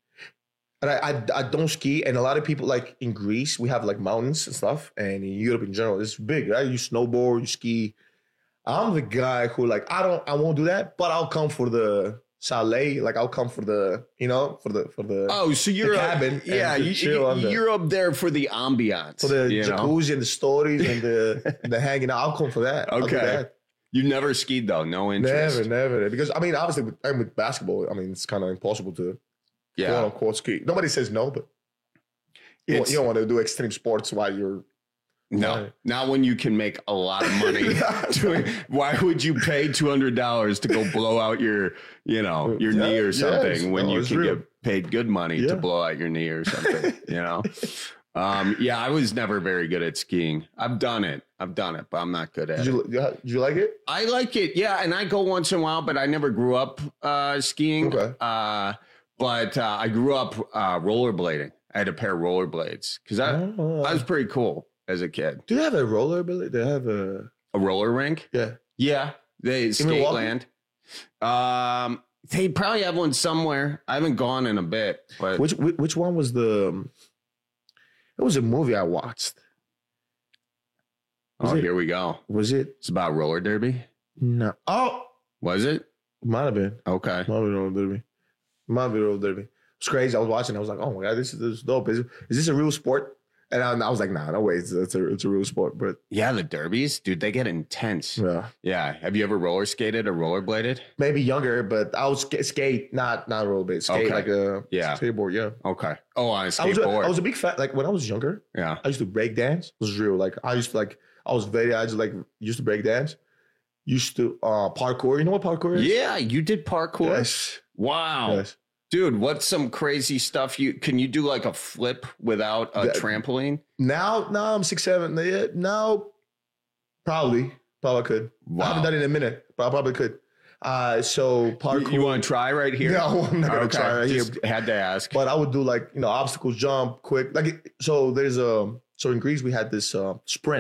And I, I I don't ski. And a lot of people, like in Greece, we have like mountains and stuff, and in Europe in general, it's big, right? You snowboard, you ski. I'm the guy who like I don't I won't do that, but I'll come for the chalet, like I'll come for the, you know, for the for the oh, so you're the cabin, yeah, you, chill you, you're the, up there for the ambiance, for the jacuzzi know? and the stories and the the hanging out. I'll come for that. Okay, that. You never skied though, no interest. Never, never, because I mean, obviously, with, and with basketball, I mean, it's kind of impossible to, yeah, quote unquote ski. Nobody says no, but you don't, you don't want to do extreme sports while you're. No, right. Not when you can make a lot of money. doing, why would you pay two hundred dollars to go blow out your, you know, your yeah, knee or something yes. when no, you can real. get paid good money yeah. to blow out your knee or something, you know? Um, yeah, I was never very good at skiing. I've done it. I've done it, but I'm not good at did you, it. Did you like it? I like it, yeah. And I go once in a while, but I never grew up uh, skiing. Okay. Uh, but uh, I grew up uh, rollerblading. I had a pair of rollerblades because I, oh. I was pretty cool as a kid. Do they have a roller ability? They have a a roller rink? Yeah. Yeah. They Skateland. Um they probably have one somewhere. I haven't gone in a bit, but which which one was the it was a movie I watched. Was oh, it, here we go. Was it? It's about roller derby? No. Oh, was it? Might have been. Okay. Might have been roller derby. Might have been roller derby. It's crazy. I was watching. I was like, oh my God, this is, this is dope. Is, is this a real sport? And I, I was like, nah, no way. It's, it's, a, it's a real sport. But yeah, the derbies, dude, they get intense. Yeah. Yeah. Have you ever roller skated or rollerbladed? Maybe younger, but I was sk- skate, not not rollerblade. Skate okay. like a yeah. skateboard, yeah. Okay. Oh, on a skateboard. I was a, I was a big fan. Like when I was younger, yeah, I used to break dance. It was real. Like I used to like, I was very, I just like used to break dance. Used to uh, parkour. You know what parkour is? Yeah, you did parkour. Yes. Wow. Yes. Dude, what's some crazy stuff you can you do like a flip without a that, trampoline? Now, now I'm six seven. Now, probably, probably could. Wow. I haven't done it in a minute, but I probably could. Uh, so parkour. You, you want to try right here? No, I'm not gonna okay. try right Just here. Had to ask. But I would do like you know obstacles, jump, quick. Like so, there's a so in Greece we had this uh, sprint.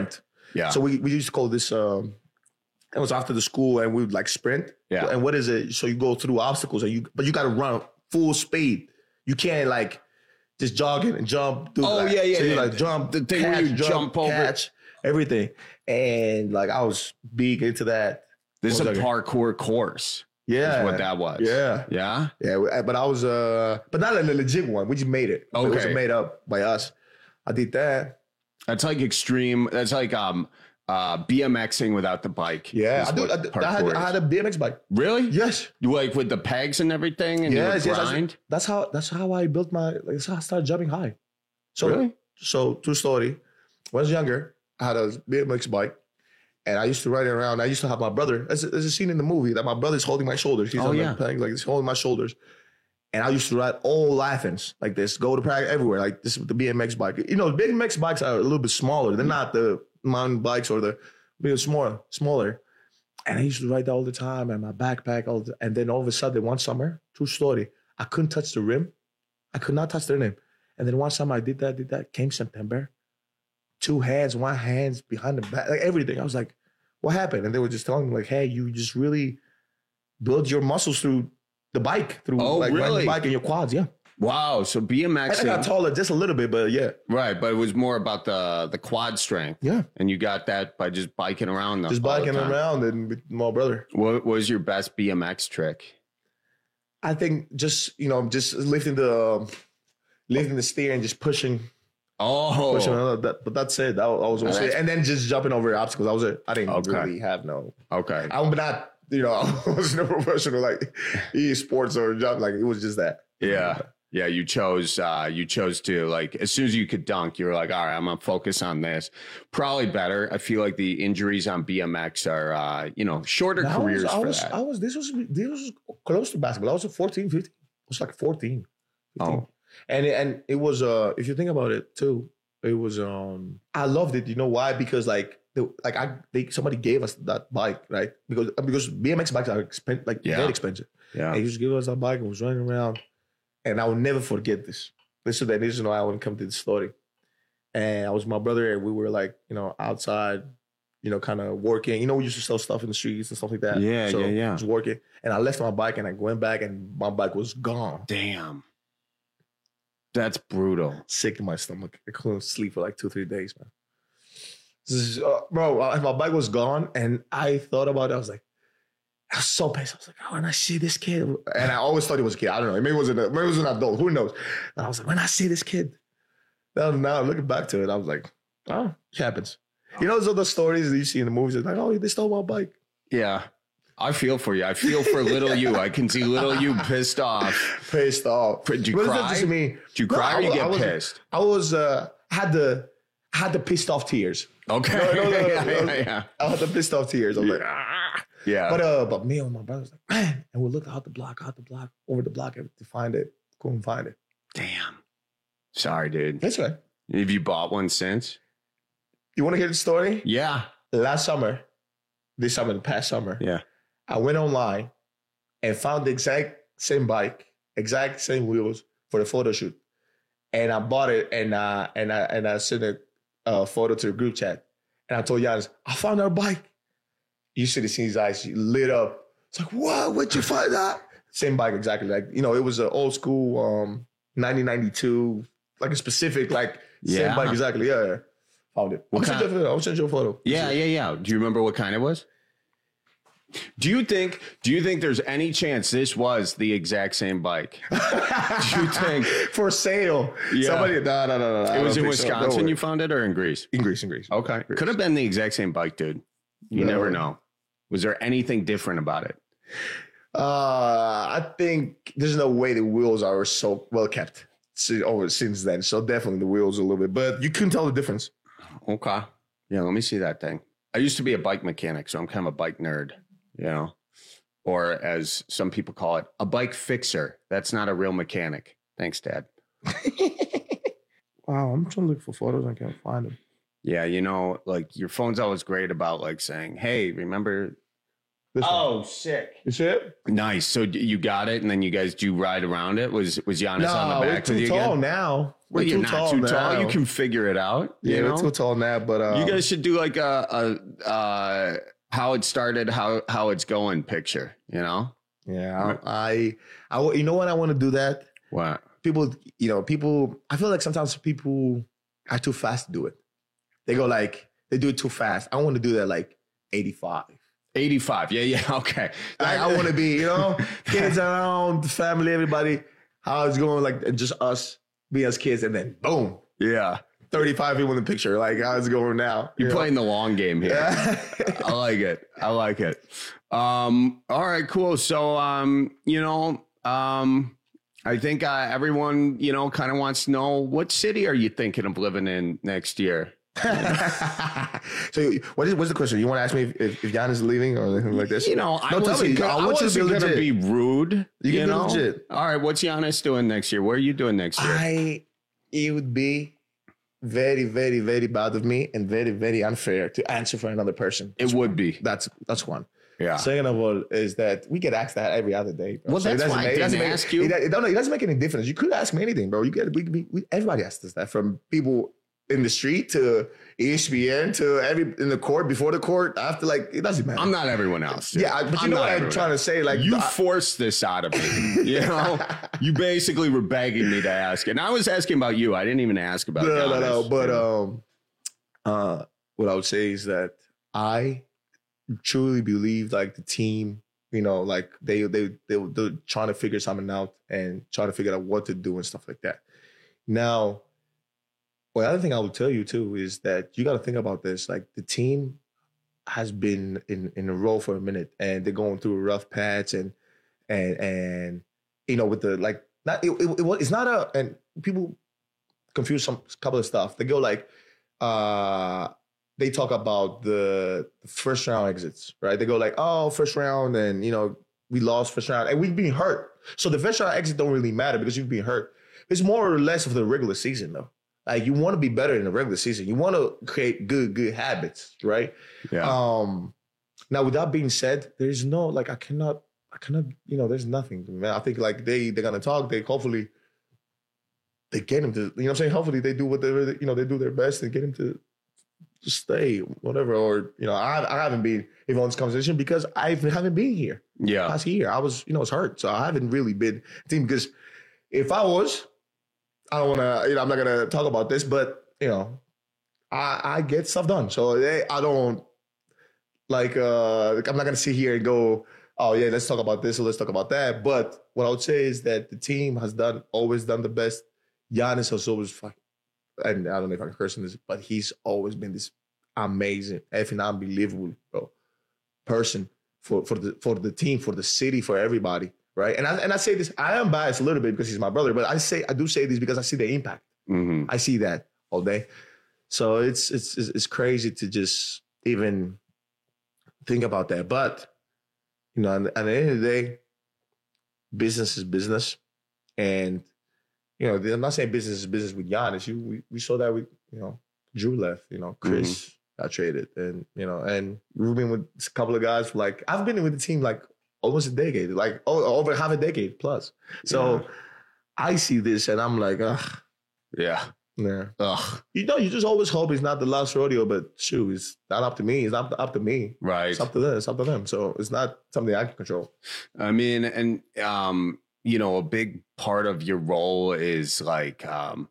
Yeah. So we, we used to call this, um, it was after the school and we would like sprint. Yeah. And what is it? So you go through obstacles and you, but you got to run full speed. You can't like just jogging and jump. Through Oh, that. yeah, yeah, So you yeah. like jump, The thing catch, where you jump, jump over. catch, everything. And like I was big into that. This is a What was that? parkour course. Yeah. Is what that was. Yeah. Yeah? Yeah. But I was, uh, but not like the legit one. We just made it. It was Okay. made up by us. I did that. That's like extreme. That's like um uh BMXing without the bike. Yeah. is I, do, what I, did- I, parkour had, is. I had a B M X bike. Really? Yes. You like with the pegs and everything and Yes, you yes. would That's, grind? that's how that's how I built my like that's how I started jumping high. So Really? so true story. When I was younger, I had a B M X bike and I used to ride it around. I used to have my brother. There's a, there's a scene in the movie that my brother's holding my shoulders. He's Oh, on yeah. the peg, like he's holding my shoulders. And I used to ride all Athens like this, go to practice everywhere, like this with the B M X bike. You know, B M X bikes are a little bit smaller. They're not the mountain bikes or the they're smaller, smaller. And I used to ride that all the time and my backpack all the and then all of a sudden one summer, true story, I couldn't touch the rim. I could not touch the rim. And then one summer I did that, did that, came September, two hands, one hands behind the back, like everything. I was like, what happened? And they were just telling me like, hey, you just really build your muscles through the bike, through Oh, like riding really? the bike and your quads, yeah. Wow. So I BMXing. got taller just a little bit, but yeah. Right, but it was more about the the quad strength. Yeah. And you got that by just biking around. The, Just all the biking time. around and with my brother. What was your best B M X trick? I think just, you know, just lifting the um, lifting the steer and just pushing. Oh. Pushing another, that, but that's it. That, that was Oh, almost it. that's- And then just jumping over obstacles. That was it. I didn't Okay. really have no. Okay. I'm not, you know, I was no professional like esports or jump. Like it was just that. Yeah. Yeah, you chose uh you chose to like as soon as you could dunk, you were like, all right, I'm gonna focus on this. Probably better. I feel like the injuries on B M X are uh, you know, shorter I was, careers I for was, that. I was, this was, this was close to basketball. I was at fourteen, fifteen. I was like fourteen. fifteen. Oh. And it, and it was, uh, if you think about it too, it was, um, I loved it. You know why? Because like, the, like I, they, somebody gave us that bike, right? Because, because B M X bikes are expensive, like Yeah. very expensive. Yeah. And he just gave us that bike and was running around. And I will never forget this. This is the reason why I wouldn't come to the story. And I was with my brother and we were like, you know, outside, you know, kind of working. You know, we used to sell stuff in the streets and stuff like that. Yeah, so yeah, yeah. Just working. And I left my bike and I went back and my bike was gone. Damn. That's brutal. Sick in my stomach. I couldn't sleep for like two, three days, man. This is, uh, bro, uh, my bike was gone and I thought about it. I was like, I was so pissed. I was like, oh, when I see this kid, and I always thought he was a kid. I don't know. Maybe it was an, maybe it was an adult. Who knows? And I was like, when I see this kid, now, now looking back to it, I was like, oh, it happens. You know, those other stories that you see in the movies. It's like, oh, they stole my bike. Yeah. I feel for you. I feel for little you. I can see little you pissed off. Pissed off. Did you What is cry? that to me? Did you No, cry I or you was- get I was- pissed? I was, uh, I had the, I had the pissed off tears. Okay. No, no, no, no, yeah, no. yeah, yeah. I had the pissed off tears. I was like, ah. Yeah. But uh, but me and my brother was like, man, and we looked out the block, out the block, over the block to find it. Couldn't find it. Damn. Sorry, dude. That's right. Have you bought one since? You want to hear the story? Yeah. Last summer, this summer, the past summer, Yeah. I went online and found the exact same bike, exact same wheels for the photo shoot, and I bought it and uh and I and I sent a uh, photo to the group chat, and I told Giannis, I found our bike. You should have seen his eyes lit up. It's like, what? Where'd you find that? Same bike, exactly. Like, you know, it was an old school um, nineteen ninety-two, like a specific, like, Yeah. same bike, exactly. Yeah, yeah. Found it. What I'll send kind- you a photo. I'll send you a photo. Yeah, yeah, yeah. Do you remember what kind it was? Do you think do you think there's any chance this was the exact same bike? Do you think for sale? Yeah. Somebody, no, no, no, no. I It was don't in think so. No Wisconsin way. you found it or in Greece? In Greece, in Greece. Okay. Could have been the exact same bike, dude. You No. never know. Was there anything different about it? Uh, I think there's no way the wheels are so well kept si- over since then. So definitely the wheels a little bit, but you couldn't tell the difference. Okay. Yeah, let me see that thing. I used to be a bike mechanic, so I'm kind of a bike nerd, you know, or as some people call it, a bike fixer. That's not a real mechanic. Thanks, Dad. Wow, I'm trying to look for photos. I can't find them. Yeah, you know, like your phone's always great about like saying, "Hey, remember?" This one. Oh, sick! You see it? Nice. So d- you got it, and then you guys do ride around it. Was was Giannis No, on the we're back too with you tall again? now. Well, we're you're too not tall too now. tall. You can figure it out. Yeah, you know? we're too tall now. But um, you guys should do like a, a uh, how it started, how how it's going picture. You know? Yeah, I, I, I you know what I want to do that. What? People, you know, people. I feel like sometimes people are too fast to do it. They go like they do it too fast. I want to do that like eighty-five. eighty-five. Yeah, yeah. Okay. Like I want to be, you know, kids around, the family, everybody. How it's going, like just us being as kids, and then boom. Yeah. thirty-five people in the picture. Like how it's going now. You're you playing know? the long game here. Yeah. I like it. I like it. Um, all right, cool. So, um, you know, um, I think uh, everyone, you know, kind of wants to know, what city are you thinking of living in next year? So what is what's the question? You want to ask me if, if, if Giannis is leaving or anything like this? You know, I Don't tell wasn't, me. gonna, I I want you to be wasn't gonna legit. be rude. You You, can be know? legit. All right, what's Giannis doing next year? Where are you doing next year? I it would be very, very, very bad of me and very, very unfair to answer for another person. It would be. That's that's one. Yeah. Second of all, is that we get asked that every other day. Bro. Well, So it that's doesn't why I make- it doesn't didn't make- ask you. It, it, don't, it doesn't make any difference. You could ask me anything, bro. You get we, we, we everybody asks us that, from people in the street to E S P N to every in the court, before the court, after. Like it doesn't matter. I'm not everyone else. Yeah, I- but you I'm know not what I'm everyone trying to else. say. Like you I- forced this out of me. You know, you basically were begging me to ask it. And I was asking about you. I didn't even ask about no, no, no, no. Giannis. But um, uh, what I would say is that I truly believe like the team, you know, like they they they they're trying to figure something out and trying to figure out what to do and stuff like that. Now, well, the other thing I will tell you too is that you got to think about this. Like the team has been in in a row for a minute, and they're going through a rough patch, and and and you know, with the like, not it, it, it it's not a, and people confuse some couple of stuff. They go like, uh, they talk about the first round exits, right? They go like, oh, first round, and you know, we lost first round, and we've been hurt. So the first round exit don't really matter because you've been hurt. It's more or less of the regular season, though. Like you want to be better in the regular season. You want to create good, good habits, right? Yeah. Um, now, with that being said, there's no like I cannot, I cannot, you know, there's nothing, man. I think like they they're gonna talk. They hopefully they get him to, you know what I'm saying? Hopefully they do whatever, you know, they do their best and get him to, to stay, whatever. Or, you know, I, I haven't been involved in this conversation because I haven't been here. Yeah. Last year. I was, you know, I was hurt. So I haven't really been team because if I was, I don't want to, you know, I'm not going to talk about this, but, you know, I, I get stuff done. So they, I don't, like, uh, I'm not going to sit here and go, oh, yeah, let's talk about this or let's talk about that. But what I would say is that the team has done, always done the best. Giannis has always fucking, and I don't know if I can curse on this, but he's always been this amazing, effing unbelievable, bro, person for, for the for the team, for the city, for everybody, right? And I and I say this, I am biased a little bit because he's my brother, but I say I do say this because I see the impact. Mm-hmm. I see that all day. So it's it's it's it's crazy to just even think about that. But you know, at the end of the day, business is business, and you know, I'm not saying business is business with Giannis. You we, we saw that with, you know, Drew left, you know, Chris mm-hmm. got traded, and you know, and we've been with a couple of guys for like I've been with the team like almost a decade, like oh, over half a decade plus. So yeah. I see this and I'm like, ugh. Yeah. Yeah. Ugh. You know, you just always hope it's not the last rodeo, but shoot, it's not up to me. It's not up to me. Right. It's up to them. It's up to them. So it's not something I can control. I mean, and um, you know, a big part of your role is like um,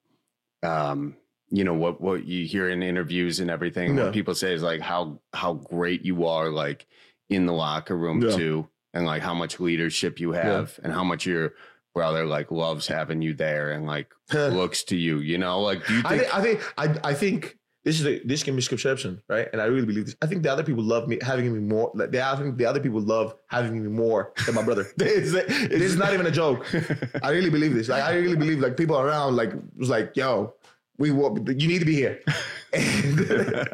um, you know, what what you hear in interviews and everything. Yeah. What people say is like how how great you are, like in the locker room Yeah. too, and like how much leadership you have, yeah. and how much your brother like loves having you there and like looks to you, you know, like do you think I think I think I, I think this is a this can be misconception, right? And I really believe this. I think the other people love me having me more. Like they, I think the other people love having me more than my brother. it's, it's, this is not even a joke. I really believe this. Like I really believe like people around like was like, yo, we want, you need to be here. And, and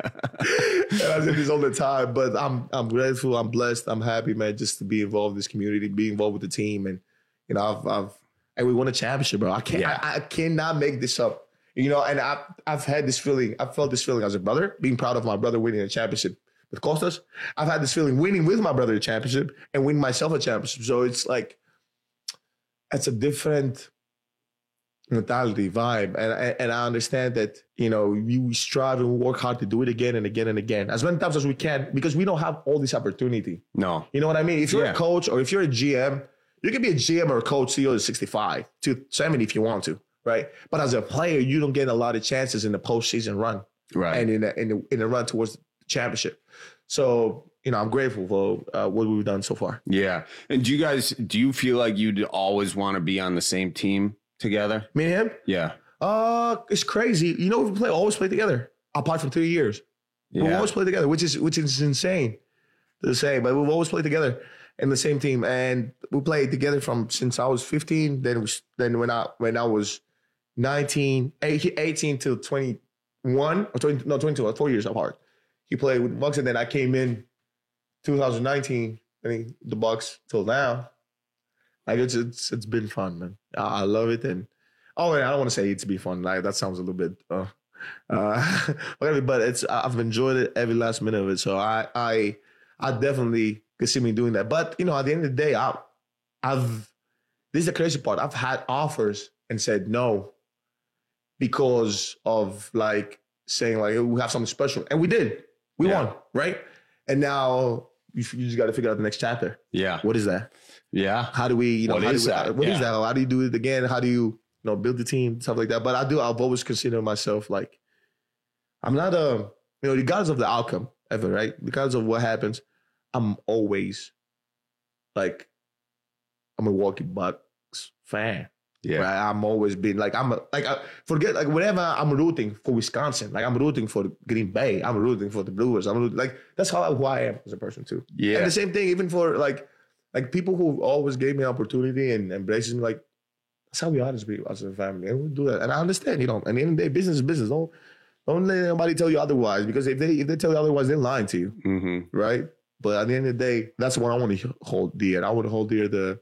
I say this all the time, but I'm I'm grateful, I'm blessed, I'm happy, man, just to be involved in this community, be involved with the team, and you know, I've I've and we won a championship, bro. I can't Yeah. I, I cannot make this up. You know, and I've I've had this feeling, I've felt this feeling as a brother, being proud of my brother winning a championship with Costas. I've had this feeling winning with my brother a championship and winning myself a championship. So it's like it's a different mentality, vibe. And, and I understand that, you know, we strive and work hard to do it again and again and again, as many times as we can, because we don't have all this opportunity. No. You know what I mean? If you're Yeah. a coach or if you're a G M, you can be a G M or a coach till you're sixty-five to seventy if you want to, right? But as a player, you don't get a lot of chances in the postseason run. Right. And in the, in the, in the run towards the championship. So, you know, I'm grateful for uh, what we've done so far. Yeah. And do you guys, do you feel like you'd always want to be on the same team together? Me and him? Yeah. Uh, it's crazy. You know, we play always play together, apart from three years. We Yeah. always play together, which is which is insane to say, but we've always played together in the same team, and we played together from since I was fifteen. Then we, then when I when I was nineteen, eighteen to twenty-one or twenty, no twenty-two, four years apart. He played with the Bucks, and then I came in two thousand nineteen. I mean, the Bucks till now. Like it's it's it's been fun, man. I, I love it, and oh, and I don't want to say it's be fun. Like that sounds a little bit, uh, uh, but it's I've enjoyed it every last minute of it. So I I I definitely could see me doing that. But you know, at the end of the day, I I've this is the crazy part. I've had offers and said no because of like saying like we have something special, and we did. We Yeah. won, right? And now you, you just got to figure out the next chapter. Yeah. What is that? Yeah. How do we, you know, What how is do we, that? What is Yeah. that? How do you do it again? How do you, you know, build the team, stuff like that? But I do, I've always considered myself like, I'm not a, you know, regardless of the outcome ever, right? Regardless of what happens, I'm always like, I'm a Milwaukee Bucks fan. Yeah. Right? I'm always been like, I'm a, like, I forget, like, whenever I'm rooting for Wisconsin, like, I'm rooting for Green Bay, I'm rooting for the Brewers. I'm rooting, like, that's how who I am as a person, too. Yeah. And the same thing, even for like, like people who always gave me opportunity and embraces me, like, that's how we are as people, as a family. And we do that. And I understand, you know, at the end of the day, business is business. Don't, don't let anybody tell you otherwise, because if they, if they tell you otherwise, they're lying to you. Mm-hmm. Right? But at the end of the day, that's what I want to hold dear. I want to hold dear the,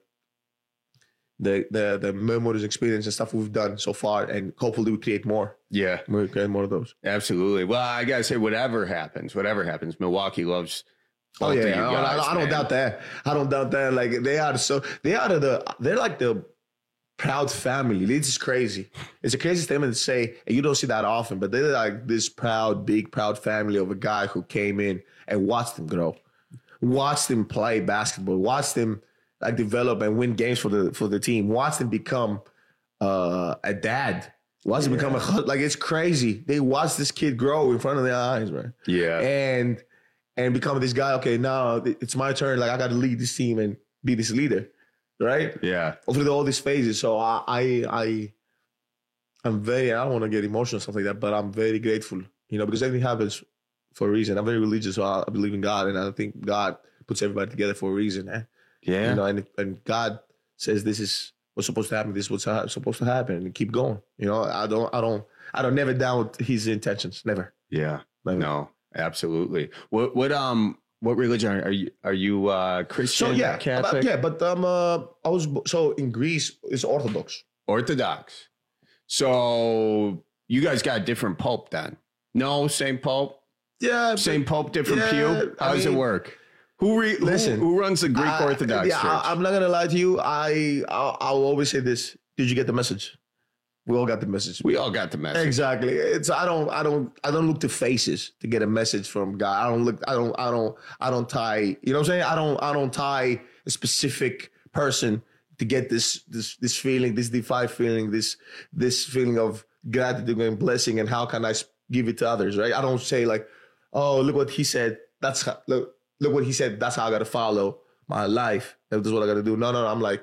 the the the memories, experience, and stuff we've done so far, and hopefully we create more. Yeah, we create more of those. Absolutely. Well, I gotta say, whatever happens, whatever happens, Milwaukee loves. Oh both yeah, of you I, don't- guys, I, don't- I don't man. doubt that. I don't doubt that. Like they are so they are the they're like the proud family. This is crazy. It's a crazy statement to say, and you don't see that often. But they're like this proud, big, proud family of a guy who came in and watched them grow, watched them play basketball, watched them like develop and win games for the for the team. Watch them become uh, a dad. Watch them become a hus- like it's crazy. They watch this kid grow in front of their eyes, man. Yeah, and and become this guy. Okay, now it's my turn. Like I got to lead this team and be this leader, right? Yeah, through all these phases. So I I I I'm very. I don't want to get emotional and stuff like that, but I'm very grateful. You know, because everything happens for a reason. I'm very religious, so I, I believe in God, and I think God puts everybody together for a reason. Eh? Yeah. You know, and, and God says this is what's supposed to happen, this is what's ha- supposed to happen, and keep going. You know, I don't I don't I don't never doubt his intentions. Never. Yeah. Never. No, absolutely. What what um what religion are, are you are you uh Christian? So yeah, Catholic? but, yeah, but um uh, I was so in Greece it's Orthodox. Orthodox. So you guys got a different pope then? No, same pope? Yeah. Same pope, different yeah, pew? How I does mean, it work? Who re- Listen, who, who runs the Greek I- Orthodox yeah, Church? I, I'm not gonna lie to you. I I'll, I'll always say this. Did you get the message? We all got the message. We all got the message. Exactly. It's I don't I don't I don't look to faces to get a message from God. I don't look I don't I don't I don't tie. You know what I'm saying? I don't I don't tie a specific person to get this this this feeling, this divine feeling, this this feeling of gratitude and blessing, and how can I give it to others? Right? I don't say like, oh, look what he said. That's how, look. Look what he said. That's how I got to follow my life. This is what I got to do. No, no, no. I'm like,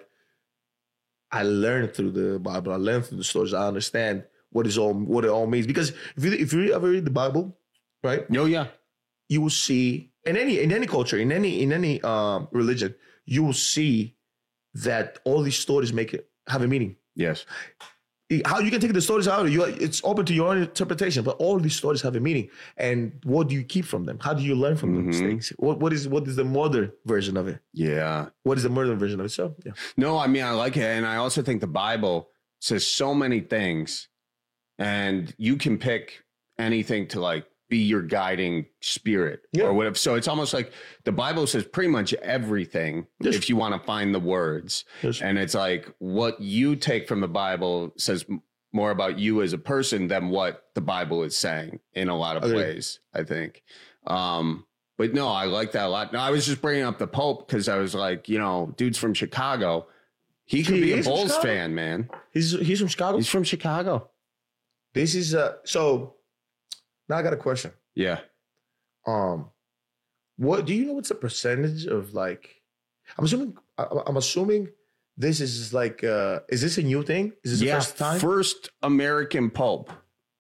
I learned through the Bible. I learned through the stories. I understand what is all what it all means. Because if you if you ever read the Bible, right? Oh yeah, you will see in any in any culture, in any in any um, religion, you will see that all these stories make it have a meaning. Yes. How you can take the stories out, you it's open to your own interpretation, but all these stories have a meaning. And what do you keep from them? How do you learn from Mm-hmm. those things? What what is what is the modern version of it? Yeah. What is the modern version of it? So yeah. No, I mean, I like it. And I also think the Bible says so many things, and you can pick anything to like be your guiding spirit or whatever. So it's almost like the Bible says pretty much everything Yes. if you want to find the words. Yes. And it's like what you take from the Bible says more about you as a person than what the Bible is saying in a lot of Okay. ways, I think. Um, but no, I like that a lot. No, I was just bringing up the Pope because I was like, you know, dude's from Chicago. He could He be a is from Bulls Chicago? fan, man. He's he's from Chicago. He's from Chicago. This is uh so now I got a question. Yeah. Um, what do you know? What's the percentage of like? I'm assuming. I- I'm assuming this is like. Uh, is this a new thing? Is this yeah, the first time? first American Pope.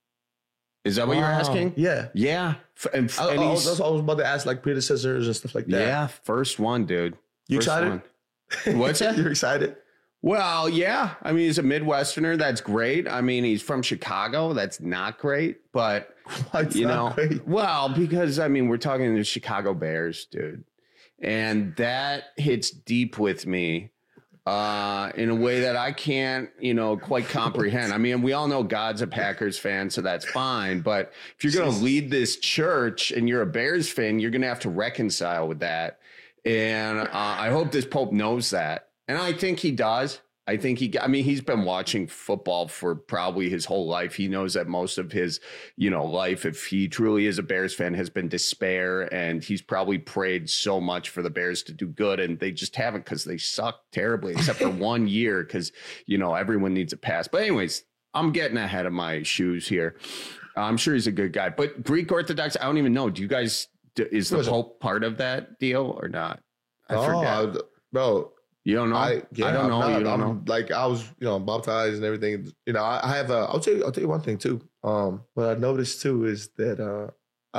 Is that what you're Wow. asking? Yeah. Yeah. F- And, I, and I, he's- was, I was about to ask like predecessors and stuff like that. yeah, first one, dude. You First excited? one. What's that? You're excited? Well, yeah. I mean, he's a Midwesterner. That's great. I mean, he's from Chicago. That's not great. But, It's you not know, great. well, because, I mean, we're talking the Chicago Bears, dude. And that hits deep with me uh, in a way that I can't, you know, quite comprehend. I mean, we all know God's a Packers fan, so that's fine. But if you're going to lead this church and you're a Bears fan, you're going to have to reconcile with that. And uh, I hope this Pope knows that. And I think he does. I think he, I mean, he's been watching football for probably his whole life. He knows that most of his, you know, life, if he truly is a Bears fan, has been despair. And he's probably prayed so much for the Bears to do good. And they just haven't because they suck terribly, except for one year because, you know, everyone needs a pass. But anyways, I'm getting ahead of my shoes here. I'm sure he's a good guy. But Greek Orthodox, I don't even know. Do you guys, is the Pope part of that deal or not? I oh, forget. bro. You don't know? I, yeah, I don't know. I'm not- you don't I'm, know. Like I was, you know, baptized and everything. You know, I, I have a. I'll tell you. I'll tell you one thing too. Um, what I noticed too is that uh,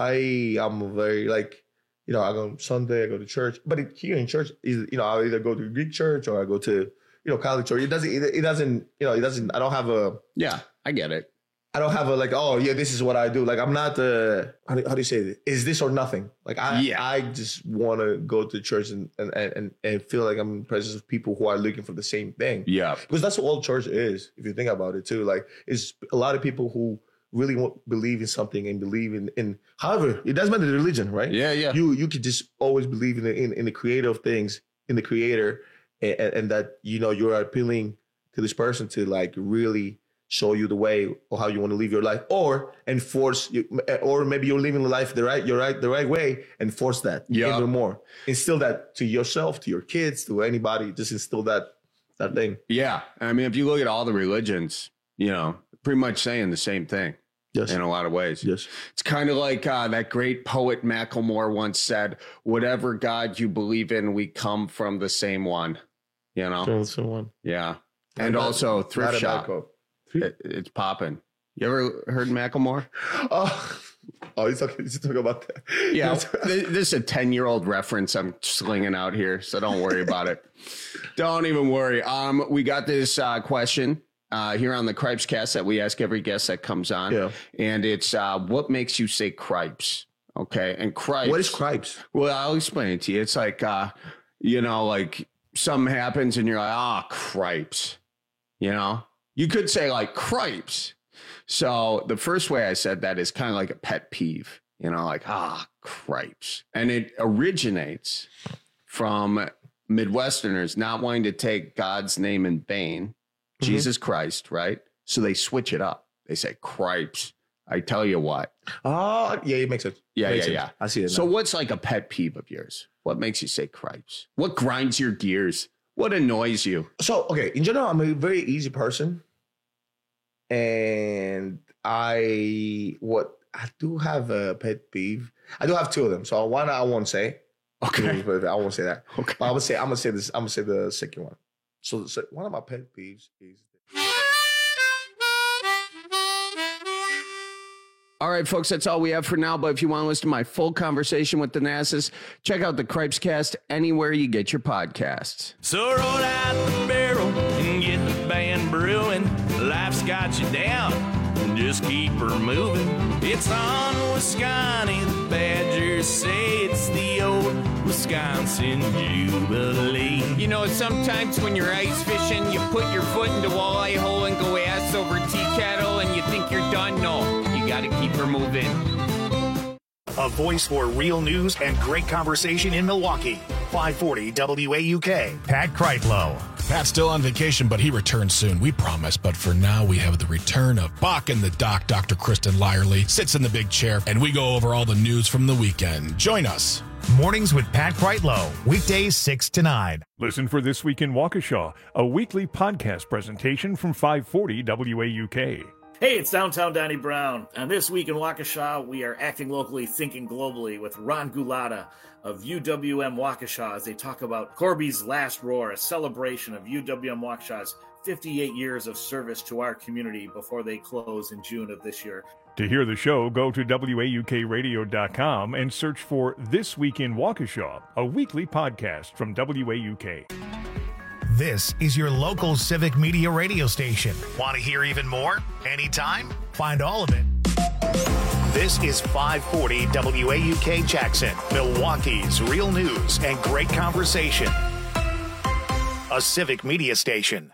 I am a very like, you know, I go Sunday, I go to church, but it, here in church is, you know, I either go to Greek church or I go to, you know, Catholic church. It doesn't. It, it doesn't. You know, it doesn't. I don't have a. Yeah, I get it. I don't have a like, oh yeah, this is what I do. Like I'm not the how do, how do you say it? Is this or nothing? Like I Yeah. I just want to go to church and, and and and feel like I'm in the presence of people who are looking for the same thing. Yeah, because that's what all church is. If you think about it too, like it's a lot of people who really want, believe in something and believe in in. However, it doesn't matter the religion, right? Yeah, yeah. You you could just always believe in the, in, in the creative things in the creator, and, and that you know you're appealing to this person to like really show you the way or how you want to live your life, or enforce you, or maybe you're living the life the right, you're right, the right way, enforce that Yeah. even more. Instill that to yourself, to your kids, to anybody. Just instill that that thing. Yeah. I mean, if you look at all the religions, you know, pretty much saying the same thing. Yes. In a lot of ways. Yes. It's kind of like uh, that great poet Macklemore once said, whatever God you believe in, we come from the same one. You know? From the same one. Yeah. And Not- also not thrift a shop. bad quote. It, it's popping. You ever heard Macklemore? Oh, oh, he's talking, he's talking about that. Yeah, th- this is a ten-year-old reference I'm slinging out here, so don't worry about it. Don't even worry. Um, we got this uh, question uh, here on the Cripes Cast that we ask every guest that comes on, Yeah. and it's uh, what makes you say cripes? Okay, and cripes. What is cripes? Well, I'll explain it to you. It's like, uh, you know, like something happens and you're like, ah, cripes. You know, you could say like cripes. So the first way I said that is kind of like a pet peeve, you know, like, ah, cripes. And it originates from Midwesterners not wanting to take God's name in vain, Jesus Christ, right? So they switch it up. They say cripes. I tell you what. Oh, yeah, it makes sense. Yeah, Makes yeah, sense. yeah. I see it So now. what's like a pet peeve of yours? What makes you say cripes? What grinds your gears? What annoys you? So, okay, in general, I'm a very easy person. And I, what, I do have a pet peeve. I do have two of them. So one I won't say. Okay. But I won't say that. Okay. But I'm gonna say, I'm gonna say this, I'm gonna say the second one. So, so one of my pet peeves is. All right, folks, that's all we have for now. But if you want to listen to my full conversation with Thanasis, check out the Cripes Cast anywhere you get your podcasts. So roll out the barrel and get the band brewing. Life's got you down, just keep her moving. It's on Wisconsin, the Badgers say it's the old Wisconsin Jubilee. You know, sometimes when you're ice fishing, you put your foot in the walleye hole and go ass over tea kettle and you think you're done. No, you gotta keep her moving. A voice for real news and great conversation in Milwaukee. five forty W A U K. Pat Kreitlow. Pat's still on vacation, but he returns soon, we promise. But for now, we have the return of Bach and the Doc. Doctor Kristen Lyerly sits in the big chair, and we go over all the news from the weekend. Join us. Mornings with Pat Kreitlow, weekdays six to nine. Listen for This Week in Waukesha, a weekly podcast presentation from five forty W A U K. Hey, it's Downtown Donnie Brown. And This Week in Waukesha, we are acting locally, thinking globally with Ron Gulata of U W M Waukesha as they talk about Corby's Last Roar, a celebration of U W M Waukesha's fifty-eight years of service to our community before they close in June of this year. To hear the show, go to W A U K radio dot com and search for This Week in Waukesha, a weekly podcast from W A U K. This is your local Civic Media radio station. Want to hear even more? Anytime? Find all of it. This is five forty W A U K Jackson, Milwaukee's real news and great conversation. A Civic Media station.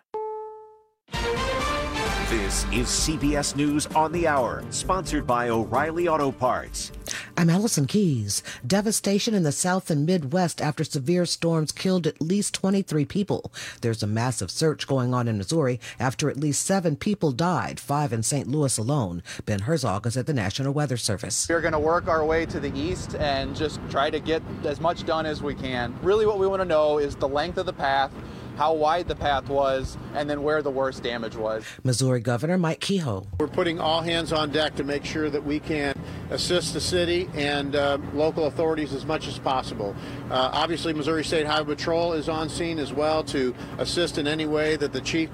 This is C B S News on the Hour, sponsored by O'Reilly Auto Parts. I'm Allison Keys. Devastation in the South and Midwest after severe storms killed at least twenty-three people. There's a massive search going on in Missouri after at least seven people died, five in Saint Louis alone. Ben Herzog is at the National Weather Service. We're going to work our way to the east and just try to get as much done as we can. Really what we want to know is the length of the path, how wide the path was, and then where the worst damage was. Missouri Governor Mike Kehoe. We're putting all hands on deck to make sure that we can assist the city and uh, local authorities as much as possible. Uh, obviously, Missouri State Highway Patrol is on scene as well to assist in any way that the chief